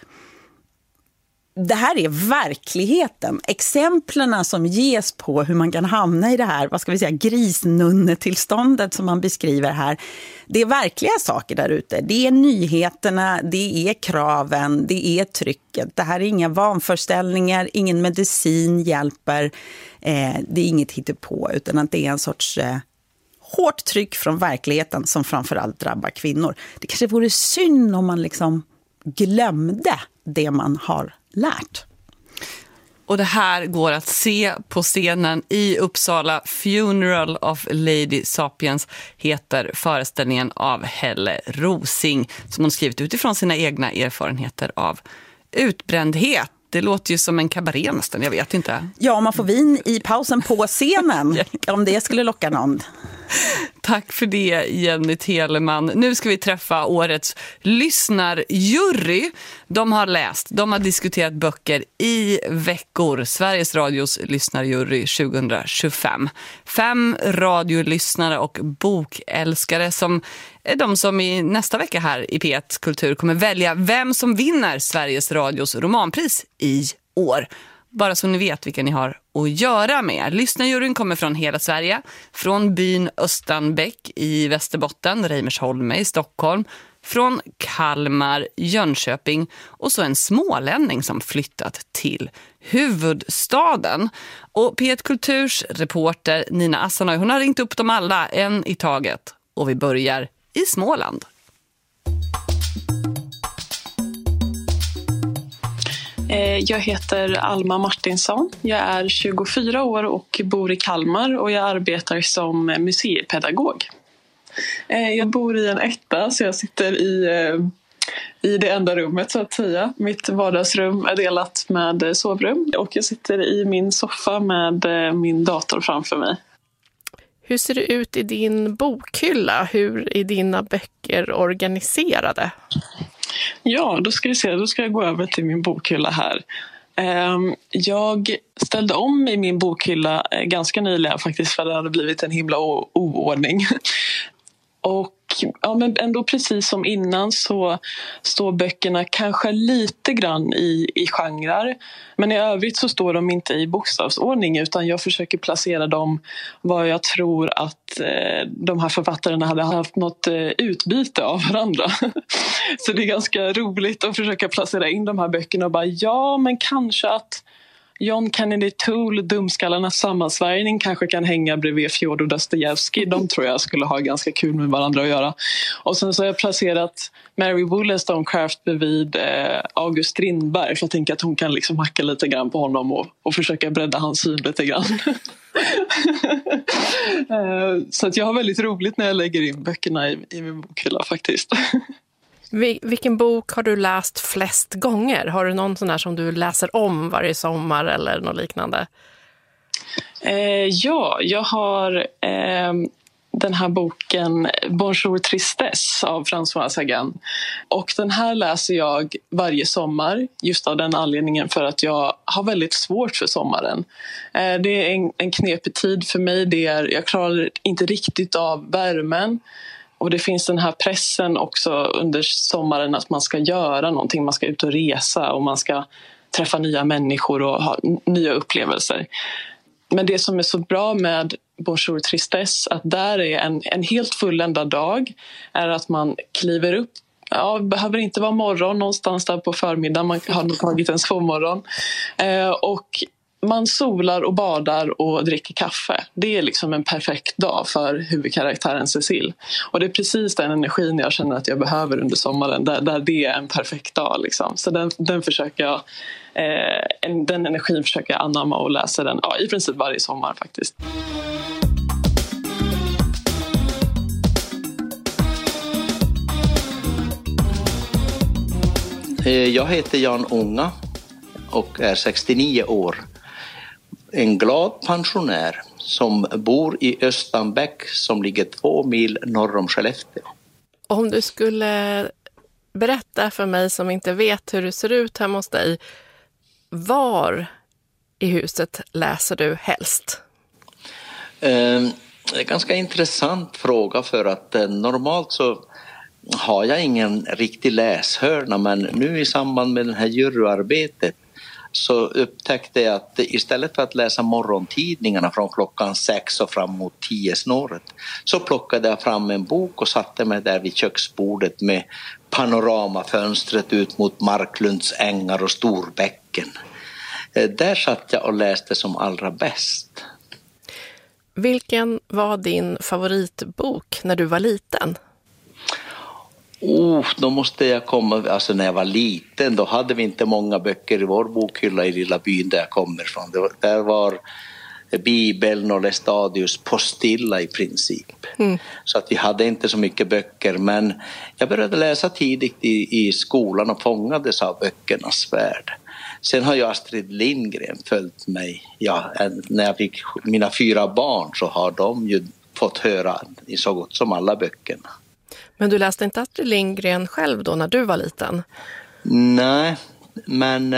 det här är verkligheten. Exemplen som ges på hur man kan hamna i det här, vad ska vi säga, grisnunnetillståndet som man beskriver här. Det är verkliga saker där ute. Det är nyheterna, det är kraven, det är trycket. Det här är inga vanföreställningar, ingen medicin hjälper. Det är inget hittepå, utan att det är en sorts hårt tryck från verkligheten som framförallt drabbar kvinnor. Det kanske vore synd om man liksom glömde det man har lärt. Och det här går att se på scenen i Uppsala. Funeral of Lady Sapiens heter föreställningen av Helle Rosing, som hon skrivit utifrån sina egna erfarenheter av utbrändhet. Det låter ju som en kabaré nästan, jag vet inte. Ja, om man får vin i pausen på scenen, om det skulle locka någon. Tack för det, Jenny Teleman. Nu ska vi träffa årets lyssnarjury. De har diskuterat böcker i veckor. Sveriges Radios lyssnarjury 2025. 5 radiolyssnare och bokälskare som är de som i nästa vecka här i P1 Kultur kommer välja vem som vinner Sveriges Radios romanpris i år. Bara så ni vet vilka ni har att göra med. Lyssnarjuryn kommer från hela Sverige. Från byn Östanbäck i Västerbotten, Reimersholme i Stockholm. Från Kalmar, Jönköping och så en smålänning som flyttat till huvudstaden. Och P1 Kulturs reporter Nina Assanoj, hon har ringt upp dem alla, en i taget. Och vi börjar i Småland. Jag heter Alma Martinsson. Jag är 24 år och bor i Kalmar och jag arbetar som museipedagog. Jag bor i en etta så jag sitter i det enda rummet så att säga. Mitt vardagsrum är delat med sovrum och jag sitter i min soffa med min dator framför mig. Hur ser det ut i din bokhylla? Hur är dina böcker organiserade? Ja, då ska jag gå över till min bokhylla här. Jag ställde om i min bokhylla ganska nyligen faktiskt för det hade blivit en himla oordning. Och ja, men ändå precis som innan så står böckerna kanske lite grann i genrer. Men i övrigt så står de inte i bokstavsordning utan jag försöker placera dem vad jag tror att de här författarna hade haft något utbyte av varandra. Så det är ganska roligt att försöka placera in de här böckerna och bara ja men kanske att John Kennedy Toole, Dumskallarnas sammansvärjning kanske kan hänga bredvid Fjodor Dostojevskij. De tror jag skulle ha ganska kul med varandra att göra. Och sen så har jag placerat Mary Wollstonecraft bredvid August Strindberg för jag tänker att hon kan liksom hacka lite grann på honom och försöka bredda hans syn lite grann. Så att jag har väldigt roligt när jag lägger in böckerna i min bokhylla faktiskt. Vilken bok har du läst flest gånger? Har du någon sån här som du läser om varje sommar eller något liknande? Ja, jag har den här boken Bonjour Tristesse av François Sagan. Och den här läser jag varje sommar just av den anledningen för att jag har väldigt svårt för sommaren. Det är en knepig tid för mig. Jag klarar inte riktigt av värmen. Och det finns den här pressen också under sommaren att man ska göra någonting. Man ska ut och resa och man ska träffa nya människor och ha nya upplevelser. Men det som är så bra med Bonjour Tristesse, att där är en helt fulländad dag, är att man kliver upp. Ja, det behöver inte vara morgon, någonstans där på förmiddagen. Man har nog tagit en sovmorgon. Och man solar och badar och dricker kaffe. Det är liksom en perfekt dag för huvudkaraktären Cecile. Och det är precis den energin jag känner att jag behöver under sommaren. Där det är en perfekt dag. Liksom. Så den försöker jag, den energin försöker jag anamma och läsa den i princip varje sommar faktiskt. Jag heter Jan Unga och är 69 år. En glad pensionär som bor i Östanbäck som ligger 2 mil norr om Skellefteå. Om du skulle berätta för mig som inte vet hur det ser ut hemma hos dig, var i huset läser du helst? Det är en ganska intressant fråga för att normalt så har jag ingen riktig läshörna, men nu i samband med det här juryarbetet så upptäckte jag att istället för att läsa morgontidningarna från klockan 6 och fram mot 10-snåret så plockade jag fram en bok och satte mig där vid köksbordet med panoramafönstret ut mot Marklunds ängar och Storbäcken. Där satt jag och läste som allra bäst. Vilken var din favoritbok när du var liten? Då måste jag komma, alltså när jag var liten då hade vi inte många böcker i vår bokhylla i lilla byn där jag kommer ifrån. Där var Bibeln och Lestadius postilla i princip. Så att vi hade inte så mycket böcker, men jag började läsa tidigt i skolan och fångades av böckernas värld. Sen har ju Astrid Lindgren följt mig. När jag fick mina 4 barn så har de ju fått höra i så gott som alla böckerna. Men du läste inte Astrid Lindgren själv då när du var liten? Nej, men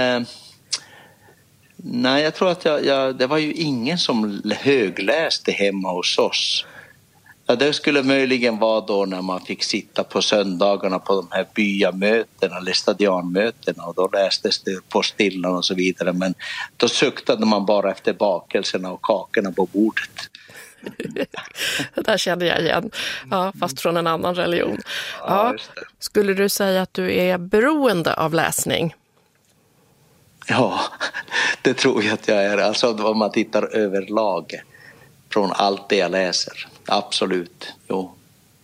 jag tror att det var ju ingen som högläste hemma hos oss. Ja, det skulle möjligen vara då när man fick sitta på söndagarna på de här byamötena eller stadianmötena och då lästes det på stillan och så vidare, men då suktade man bara efter bakelserna och kakorna på bordet. Det där känner jag igen, fast från en annan religion. Ja, skulle du säga att du är beroende av läsning? Ja, det tror jag att jag är. Alltså om man tittar överlag från allt det jag läser. Absolut, jo.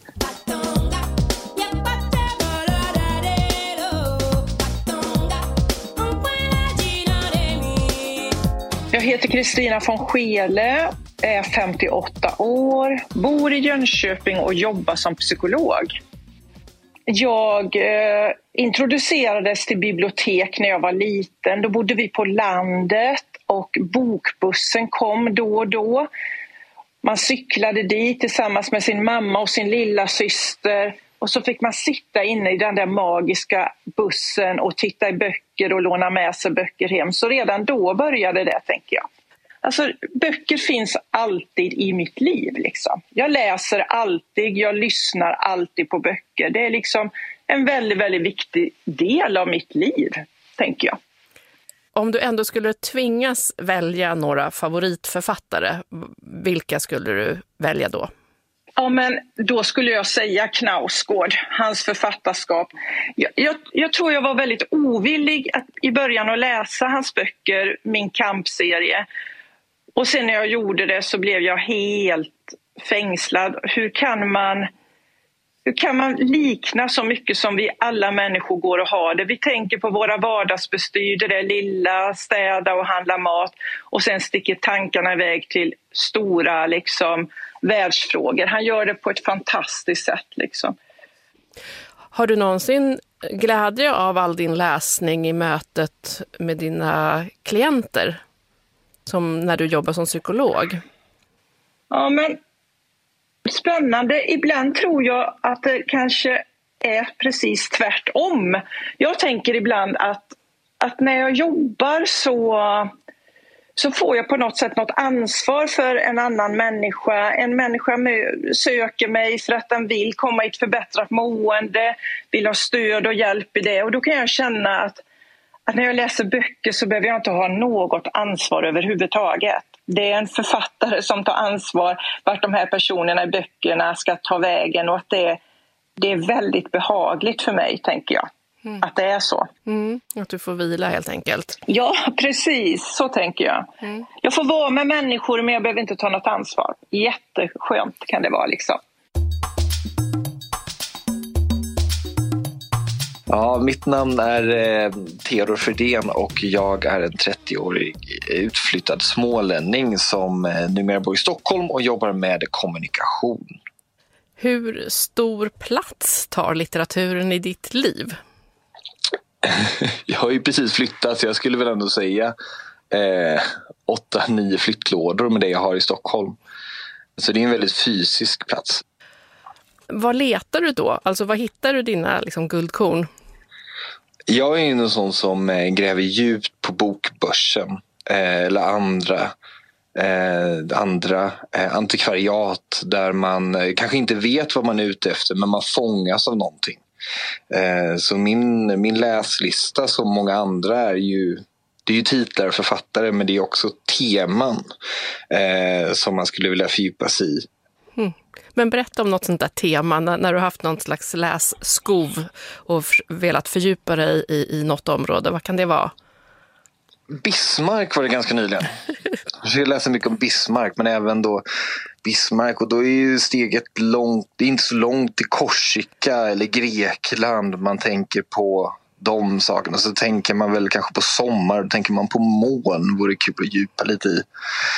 Jag heter Kristina von Schele, är 58 år, bor i Jönköping och jobbar som psykolog. Jag introducerades till bibliotek när jag var liten. Då bodde vi på landet och bokbussen kom då och då. Man cyklade dit tillsammans med sin mamma och sin lilla syster. Och så fick man sitta inne i den där magiska bussen och titta i böcker och låna med sig böcker hem. Så redan då började det, tänker jag. Alltså, böcker finns alltid i mitt liv. Liksom. Jag läser alltid, jag lyssnar alltid på böcker. Det är liksom en väldigt, väldigt viktig del av mitt liv, tänker jag. Om du ändå skulle tvingas välja några favoritförfattare, vilka skulle du välja då? Ja, men då skulle jag säga Knausgård, hans författarskap. Jag tror jag var väldigt ovillig i början att läsa hans böcker, Min kampserie. Och sen när jag gjorde det så blev jag helt fängslad. Hur kan man likna så mycket som vi alla människor går och har det? Vi tänker på våra vardagsbestyr, det lilla, städa och handla mat. Och sen sticker tankarna iväg till stora världsfrågor. Han gör det på ett fantastiskt sätt. Har du någonsin glädje av all din läsning i mötet med dina klienter? Som när du jobbar som psykolog? Ja, men Spännande. Ibland tror jag att det kanske är precis tvärtom. Jag tänker ibland att när jag jobbar så får jag på något sätt något ansvar för en annan människa. En människa söker mig för att den vill komma i ett förbättrat mående, vill ha stöd och hjälp i det. Och då kan jag känna att när jag läser böcker så behöver jag inte ha något ansvar överhuvudtaget. Det är en författare som tar ansvar vart de här personerna i böckerna ska ta vägen, och att det är väldigt behagligt för mig, tänker jag. Att det är så. Att du får vila helt enkelt. Ja, precis. Så tänker jag. Jag får vara med människor, men jag behöver inte ta något ansvar. Jätteskönt kan det vara liksom. Ja, mitt namn är Theodor Fredén och jag är en 30-årig utflyttad smålänning som numera bor i Stockholm och jobbar med kommunikation. Hur stor plats tar litteraturen i ditt liv? Jag har ju precis flyttat, så jag skulle väl ändå säga 8-9 flyttlådor med det jag har i Stockholm. Så det är en väldigt fysisk plats. Vad letar du då? Alltså vad hittar du dina guldkorn? Jag är ju en sån som gräver djupt på bokbörsen eller andra antikvariat där man kanske inte vet vad man är ute efter, men man fångas av någonting. Så min läslista som många andra det är ju titlar och författare, men det är också teman som man skulle vilja fördjupa sig i. Men berätta om något sånt där tema när du har haft någon slags lässkov och velat fördjupa dig i något område. Vad kan det vara? Bismarck var det ganska nyligen. Jag läser mycket om Bismarck, men även då Bismarck, och då är ju steget långt, det är inte så långt till Korsika eller Grekland. Man tänker på de sakerna, så tänker man väl kanske på sommar, då tänker man på moln, vore kul att djupa lite i.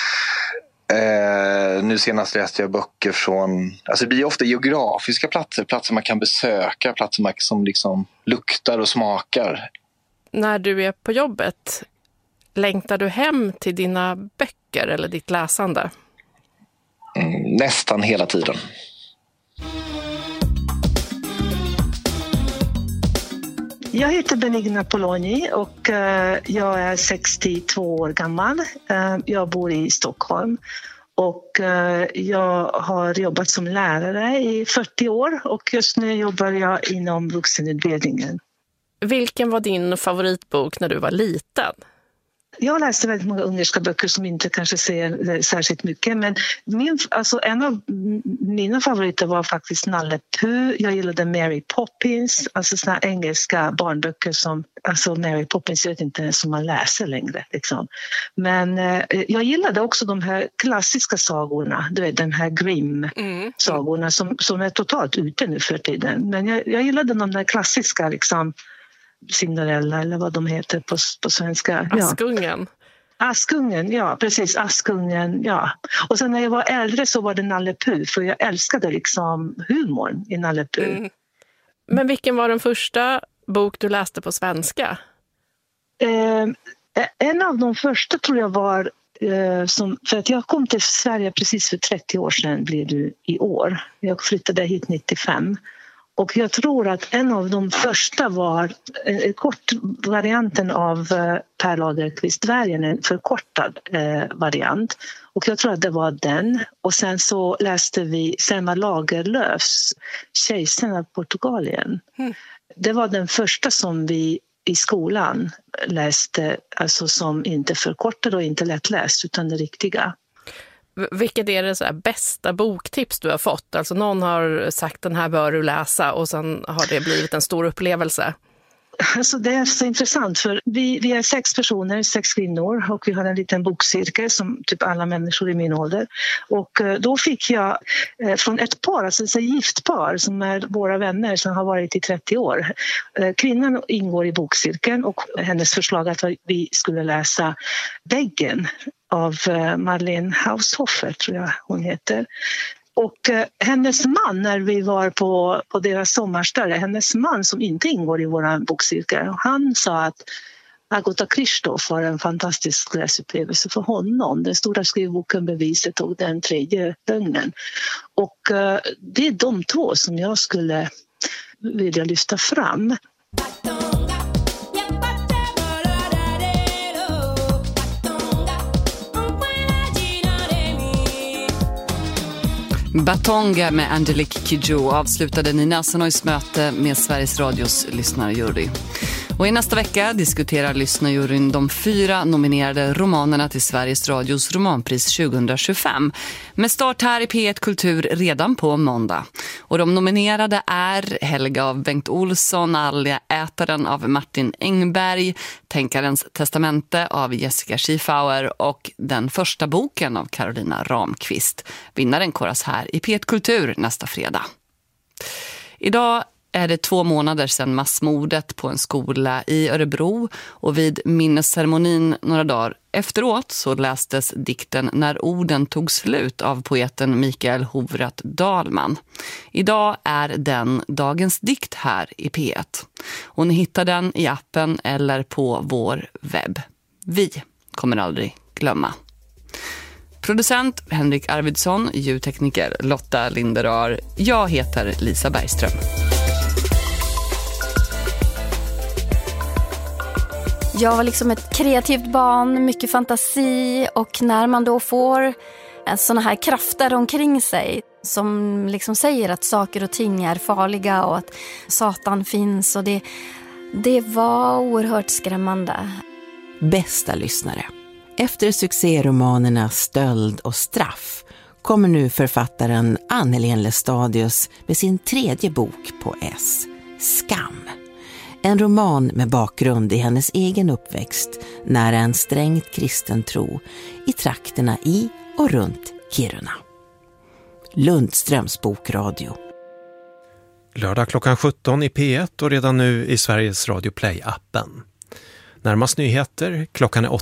Nu senast läste jag böcker från, alltså det blir ofta geografiska platser man kan besöka, platser som liksom luktar och smakar. När du är på jobbet, längtar du hem till dina böcker eller ditt läsande? Nästan hela tiden. Jag heter Benigna Poloni och jag är 62 år gammal. Jag bor i Stockholm och jag har jobbat som lärare i 40 år och just nu jobbar jag inom vuxenutbildningen. Vilken var din favoritbok när du var liten? Jag läste väldigt många ungerska böcker som inte kanske säger särskilt mycket, men en av mina favoriter var faktiskt Nalle Puh. Jag gillade Mary Poppins, alltså såna engelska barnböcker som, alltså Mary Poppins är inte som man läser längre liksom. Men jag gillade också de här klassiska sagorna, du vet den här Grimm-sagorna som är totalt ute nu för tiden. Men jag gillade de där klassiska liksom, Cinderella eller vad de heter på svenska. Askungen. Askungen, ja precis. Askungen, ja. Och sen när jag var äldre så var det Nalle Puh, för jag älskade liksom humorn i Nalle Puh. Men vilken var den första bok du läste på svenska? En av de första tror jag var för att jag kom till Sverige precis för 30 år sedan blir det i år. Jag flyttade hit 95. Och jag tror att en av de första var kort varianten av Per Lagerkvist Dvärgen, en förkortad variant. Och jag tror att det var den. Och sen så läste vi Selma Lagerlöfs Kejsaren av Portugalien. Det var den första som vi i skolan läste, alltså som inte förkortad och inte lättläst utan det riktiga. Vilket är det så här bästa boktips du har fått? Alltså någon har sagt den här bör du läsa och sen har det blivit en stor upplevelse. Alltså det är så intressant för vi är 6 personer, 6 kvinnor och vi har en liten bokcirkel som typ alla människor i min ålder. Och då fick jag från ett par, alltså ett gift par som är våra vänner som har varit i 30 år. Kvinnan ingår i bokcirkeln och hennes förslag att vi skulle läsa Väggen av Marlene Haushofer tror jag hon heter. Och hennes man, när vi var på deras sommarställe, hennes man som inte ingår i våra bokcirkel, han sa att Agatha Christie var en fantastisk läsupplevelse för honom. Den stora skrivboken Beviset och Den tredje lögnen. Och det är de två som jag skulle vilja lyfta fram. Batonga med Angelique Kidjo avslutade Nina Sanois möte med Sveriges Radios lyssnarjury. Och i nästa vecka diskuterar lyssnarjuryn de 4 nominerade romanerna till Sveriges Radios romanpris 2025. Med start här i P1 Kultur redan på måndag. Och de nominerade är Helga av Bengt Olsson, Alja Ätaren av Martin Engberg, Tänkarens testamente av Jessica Schiefauer och Den första boken av Carolina Ramqvist. Vinnaren koras här i P1 Kultur nästa fredag. Idag är det 2 månader sedan massmordet på en skola i Örebro, och vid minnesceremonin några dagar efteråt så lästes dikten När orden tog slut av poeten Mikael Hovrath Dahlman. Idag är den dagens dikt här i P1. Och ni hittar den i appen eller på vår webb. Vi kommer aldrig glömma. Producent Henrik Arvidsson, ljudtekniker Lotta Linderar. Jag heter Lisa Bergström. Jag var liksom ett kreativt barn, mycket fantasi, och när man då får såna här krafter omkring sig som liksom säger att saker och ting är farliga och att Satan finns, och det var oerhört skrämmande. Bästa lyssnare, efter succéromanerna Stöld och straff kommer nu författaren Annelie Lestadius med sin 3:e bok på S, Skam. En roman med bakgrund i hennes egen uppväxt nära en strängt kristen tro i trakterna i och runt Kiruna. Lundströms bokradio. Lördag klockan 17 i P1 och redan nu i Sveriges Radio Play-appen. Närmast nyheter, klockan är 8.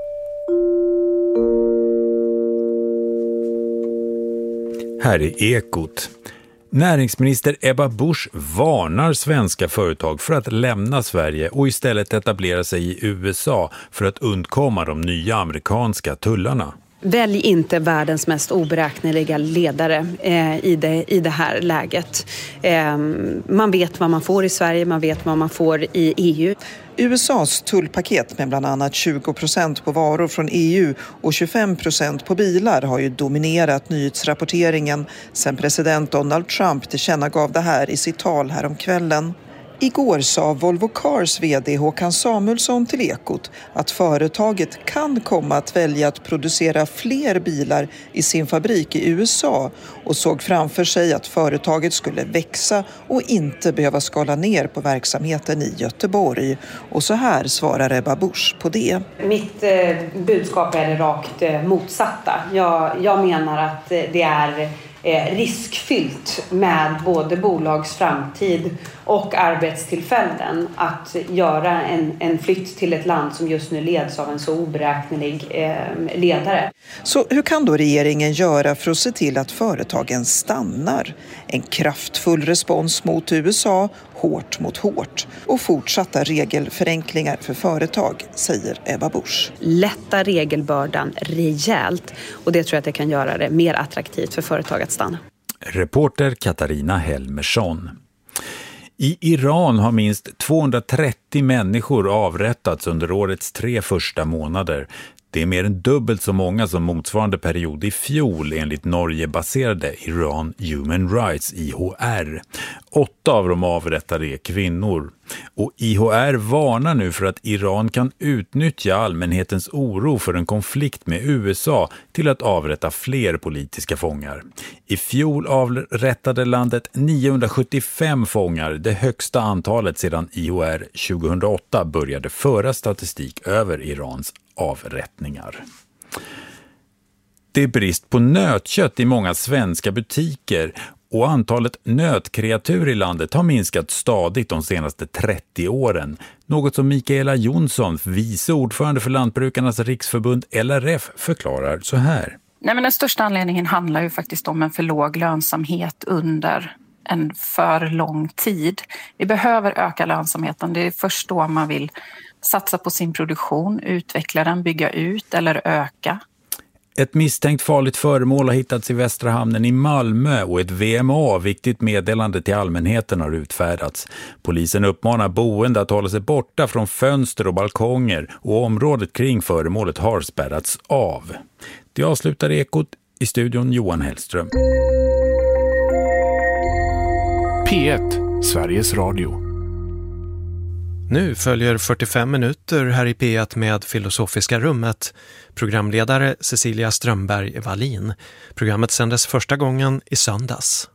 Här är Ekot. Näringsminister Ebba Busch varnar svenska företag för att lämna Sverige och istället etablera sig i USA för att undkomma de nya amerikanska tullarna. Välj inte världens mest oberäkneliga ledare i det här läget. Man vet vad man får i Sverige, man vet vad man får i EU. USAs tullpaket med bland annat 20% på varor från EU och 25% på bilar har ju dominerat nyhetsrapporteringen sedan president Donald Trump tillkännagav det här i sitt tal här om kvällen. Igår sa Volvo Cars vd Håkan Samuelsson till Ekot att företaget kan komma att välja att producera fler bilar i sin fabrik i USA och såg framför sig att företaget skulle växa och inte behöva skala ner på verksamheten i Göteborg. Och så här svarar Ebba Busch på det. Mitt budskap är det rakt motsatta. Jag menar att det är riskfyllt med både bolags framtid och arbetstillfällen att göra en flytt till ett land som just nu leds av en så oberäknelig ledare. Så hur kan då regeringen göra för att se till att företagen stannar? En kraftfull respons mot USA, hårt mot hårt och fortsatta regelförenklingar för företag, säger Ebba Busch. Lätta regelbördan rejält, och det tror jag att det kan göra det mer attraktivt för företag att stanna. Reporter Katarina Helmersson. I Iran har minst 230 människor avrättats under årets 3 första månader. Det är mer än dubbelt så många som motsvarande period i fjol enligt Norge-baserade Iran Human Rights, IHR. 8 av de avrättade är kvinnor. Och IHR varnar nu för att Iran kan utnyttja allmänhetens oro för en konflikt med USA till att avrätta fler politiska fångar. I fjol avrättade landet 975 fångar, det högsta antalet sedan IHR 2008 började föra statistik över Irans avrättningar. Det är brist på nötkött i många svenska butiker och antalet nötkreatur i landet har minskat stadigt de senaste 30 åren. Något som Mikaela Jonsson, vice ordförande för Lantbrukarnas riksförbund LRF, förklarar så här. Nej, men den största anledningen handlar ju faktiskt om en för låg lönsamhet under en för lång tid. Vi behöver öka lönsamheten. Det är först då man vill satsa på sin produktion, utveckla den, bygga ut eller öka. Ett misstänkt farligt föremål har hittats i Västra hamnen i Malmö och ett VMA, viktigt meddelande till allmänheten, har utfärdats. Polisen uppmanar boende att hålla sig borta från fönster och balkonger och området kring föremålet har spärrats av. Det avslutar Ekot, i studion Johan Hellström. P1, Sveriges Radio. Nu följer 45 minuter här i P1 med Filosofiska rummet. Programledare Cecilia Strömberg-Wallin. Programmet sändes första gången i söndags.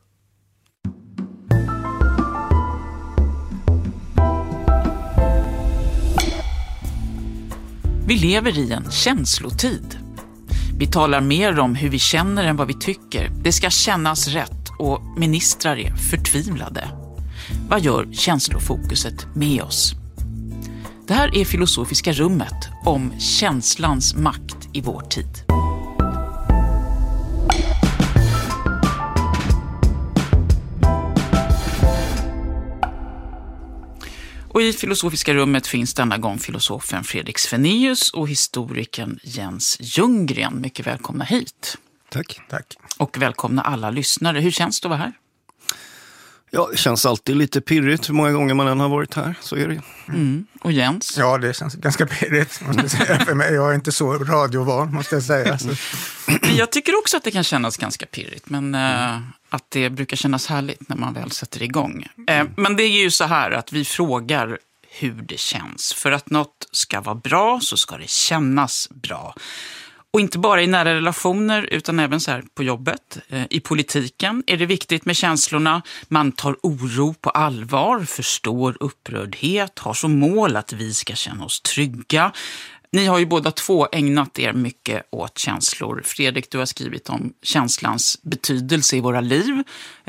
Vi lever i en känslotid. Vi talar mer om hur vi känner än vad vi tycker. Det ska kännas rätt och ministrar är förtvivlade. Vad gör känslofokuset med oss? Det här är Filosofiska rummet om känslans makt i vår tid. Och i Filosofiska rummet finns denna gång filosofen Fredrik Svennius och historikern Jens Ljunggren. Mycket välkomna hit. Tack. Och välkomna alla lyssnare. Hur känns det att vara här? Ja, det känns alltid lite pirrigt hur många gånger man än har varit här, så är det. Och Jens? Ja, det känns ganska pirrigt, måste jag säga. För mig, jag är inte så radiovan, måste jag säga. Så. Jag tycker också att det kan kännas ganska pirrigt, men att det brukar kännas härligt när man väl sätter igång. Men det är ju så här att vi frågar hur det känns. För att något ska vara bra så ska det kännas bra. Och inte bara i nära relationer utan även så här på jobbet. I politiken är det viktigt med känslorna. Man tar oro på allvar, förstår upprördhet, har som mål att vi ska känna oss trygga. Ni har ju båda två ägnat er mycket åt känslor. Fredrik, du har skrivit om känslans betydelse i våra liv.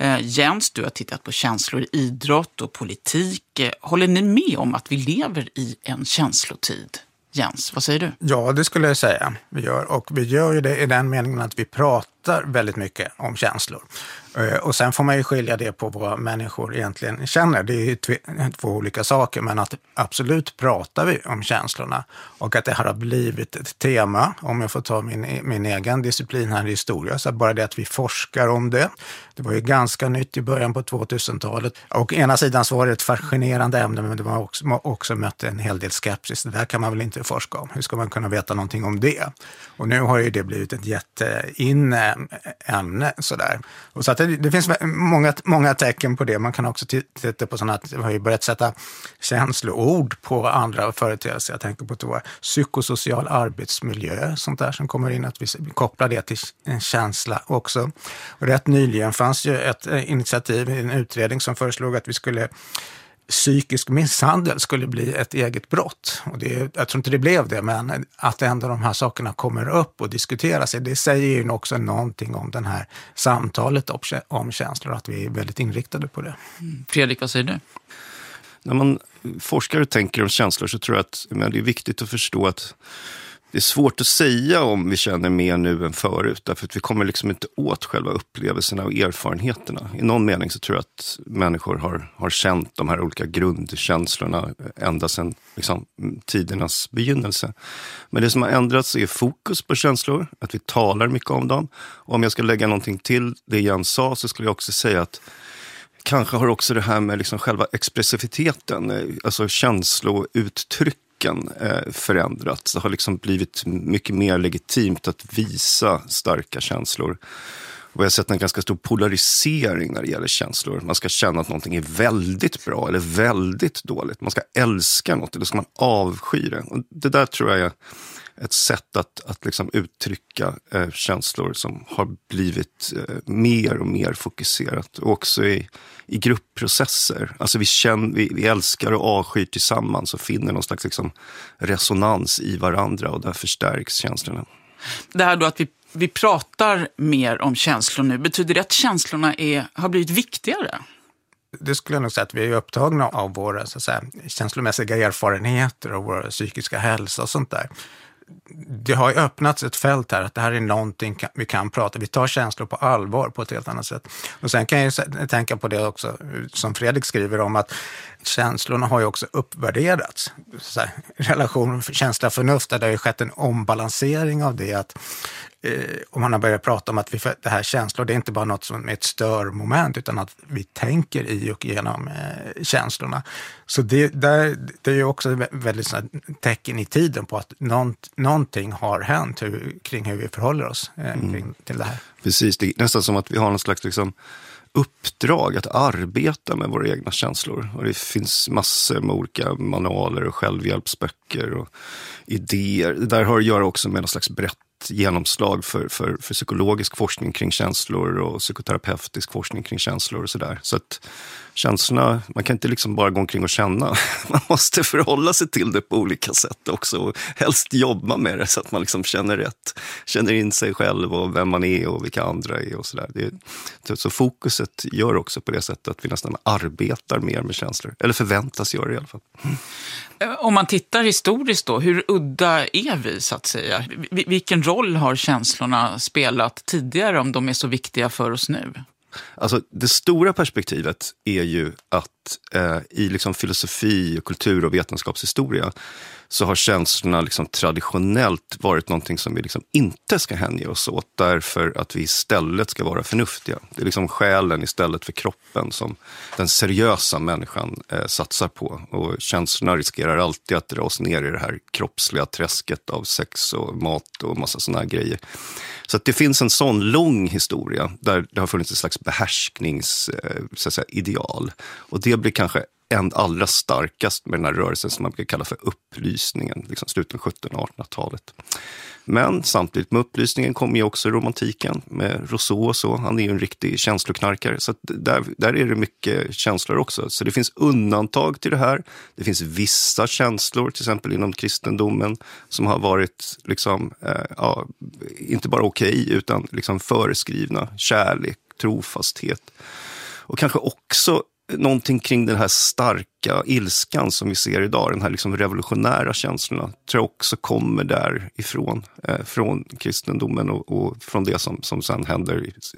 Jens, du har tittat på känslor i idrott och politik. Håller ni med om att vi lever i en känslotid? Jens, vad säger du? Ja, det skulle jag säga. Vi gör ju det i den meningen att vi pratar väldigt mycket om känslor. Och sen får man ju skilja det på vad människor egentligen känner. Det är ju två olika saker, men att absolut pratar vi om känslorna. Och att det här har blivit ett tema, om jag får ta min egen disciplin här i historia. Så bara det att vi forskar om det. Det var ju ganska nytt i början på 2000-talet. Och ena sidan så var det ett fascinerande ämne, men det var också mött en hel del skepsis. Det där kan man väl inte forska om. Hur ska man kunna veta någonting om det? Och nu har ju det blivit ett jätteinne ämne sådär. Och så att det finns många tecken på det. Man kan också titta på sådana att vi har ju börjat sätta känsloord på andra företeelser. Jag tänker på psykosocial arbetsmiljö, sånt där som kommer in, att vi kopplar det till en känsla också. Och rätt nyligen fanns ju ett initiativ i en utredning som föreslog att psykisk misshandel skulle bli ett eget brott. Och jag tror inte det blev det, men att ändå de här sakerna kommer upp och diskuteras, det säger ju också någonting om den här samtalet om känslor, att vi är väldigt inriktade på det. Fredrik, vad säger du? När man forskar och tänker om känslor så tror jag att det är viktigt att förstå att det är svårt att säga om vi känner mer nu än förut, därför att vi kommer liksom inte åt själva upplevelserna och erfarenheterna. I någon mening så tror jag att människor har känt de här olika grundkänslorna ända sedan liksom tidernas begynnelse. Men det som har ändrats är fokus på känslor, att vi talar mycket om dem. Och om jag ska lägga någonting till det Jens sa, så skulle jag också säga att kanske har också det här med liksom själva expressiviteten, alltså känslouttryck, förändrats. Det har liksom blivit mycket mer legitimt att visa starka känslor. Och jag har sett en ganska stor polarisering när det gäller känslor. Man ska känna att någonting är väldigt bra eller väldigt dåligt. Man ska älska något eller ska man avsky det. Och det där tror jag är ett sätt att liksom uttrycka känslor som har blivit mer och mer fokuserat. Och också i gruppprocesser. Alltså vi älskar och avskyr tillsammans och finner någon slags liksom resonans i varandra, och där förstärks känslorna. Det här då att vi pratar mer om känslor nu, betyder det att känslorna har blivit viktigare? Det skulle jag nog säga, att vi är upptagna av våra så att säga, känslomässiga erfarenheter och våra psykiska hälsa och sånt där. det har ju öppnats ett fält här, att det här är någonting vi kan prata. Vi tar känslor på allvar på ett helt annat sätt. Och sen kan jag tänka på det också, som Fredrik skriver om, att känslorna har ju också uppvärderats. Så här, relation, känsla, förnuft, där det har ju skett en ombalansering av det, att om man har börjat prata om att det här känslor, det är inte bara något som är ett störmoment, utan att vi tänker i och genom känslorna. Så det är ju också väldigt sådana tecken i tiden på att någonting har hänt kring hur vi förhåller oss till det här. Precis, det är nästan som att vi har någon slags uppdrag att arbeta med våra egna känslor. Och det finns massor med olika manualer och självhjälpsböcker och idéer. Det där har att göra också med någon slags brett genomslag för psykologisk forskning kring känslor och psykoterapeutisk forskning kring känslor och sådär. Så att känslorna, man kan inte liksom bara gå omkring och känna. Man måste förhålla sig till det på olika sätt också och helst jobba med det så att man liksom känner rätt. Känner in sig själv och vem man är och vilka andra är och sådär. Så fokuset gör också på det sättet att vi nästan arbetar mer med känslor. Eller förväntas göra det i alla fall. Om man tittar historiskt då, hur udda är vi så att säga? Vilken roll har känslorna spelat tidigare om de är så viktiga för oss nu? Alltså det stora perspektivet är ju att i liksom filosofi, kultur och vetenskapshistoria så har känslorna liksom traditionellt varit någonting som vi liksom inte ska hänge oss åt, därför att vi istället ska vara förnuftiga. Det är liksom själen istället för kroppen som den seriösa människan satsar på, och känslorna riskerar alltid att dra oss ner i det här kroppsliga träsket av sex och mat och massa såna här grejer. Så att det finns en sån lång historia där det har funnits ett slags behärsknings så att säga, ideal, och det blir kanske allra starkast med den här rörelsen som man brukar kalla för upplysningen, liksom slutet av 1700-1800-talet. Men samtidigt med upplysningen kommer ju också romantiken med Rousseau och så. Han är ju en riktig känsloknarkare, så att där är det mycket känslor också. Så det finns undantag till det här. Det finns vissa känslor, till exempel inom kristendomen, som har varit liksom, inte bara okej, utan liksom föreskrivna. Kärlek, trofasthet. Och kanske också någonting kring den här starka ilskan som vi ser idag, den här liksom revolutionära känslorna, tror jag också kommer därifrån, från kristendomen och från det som sen händer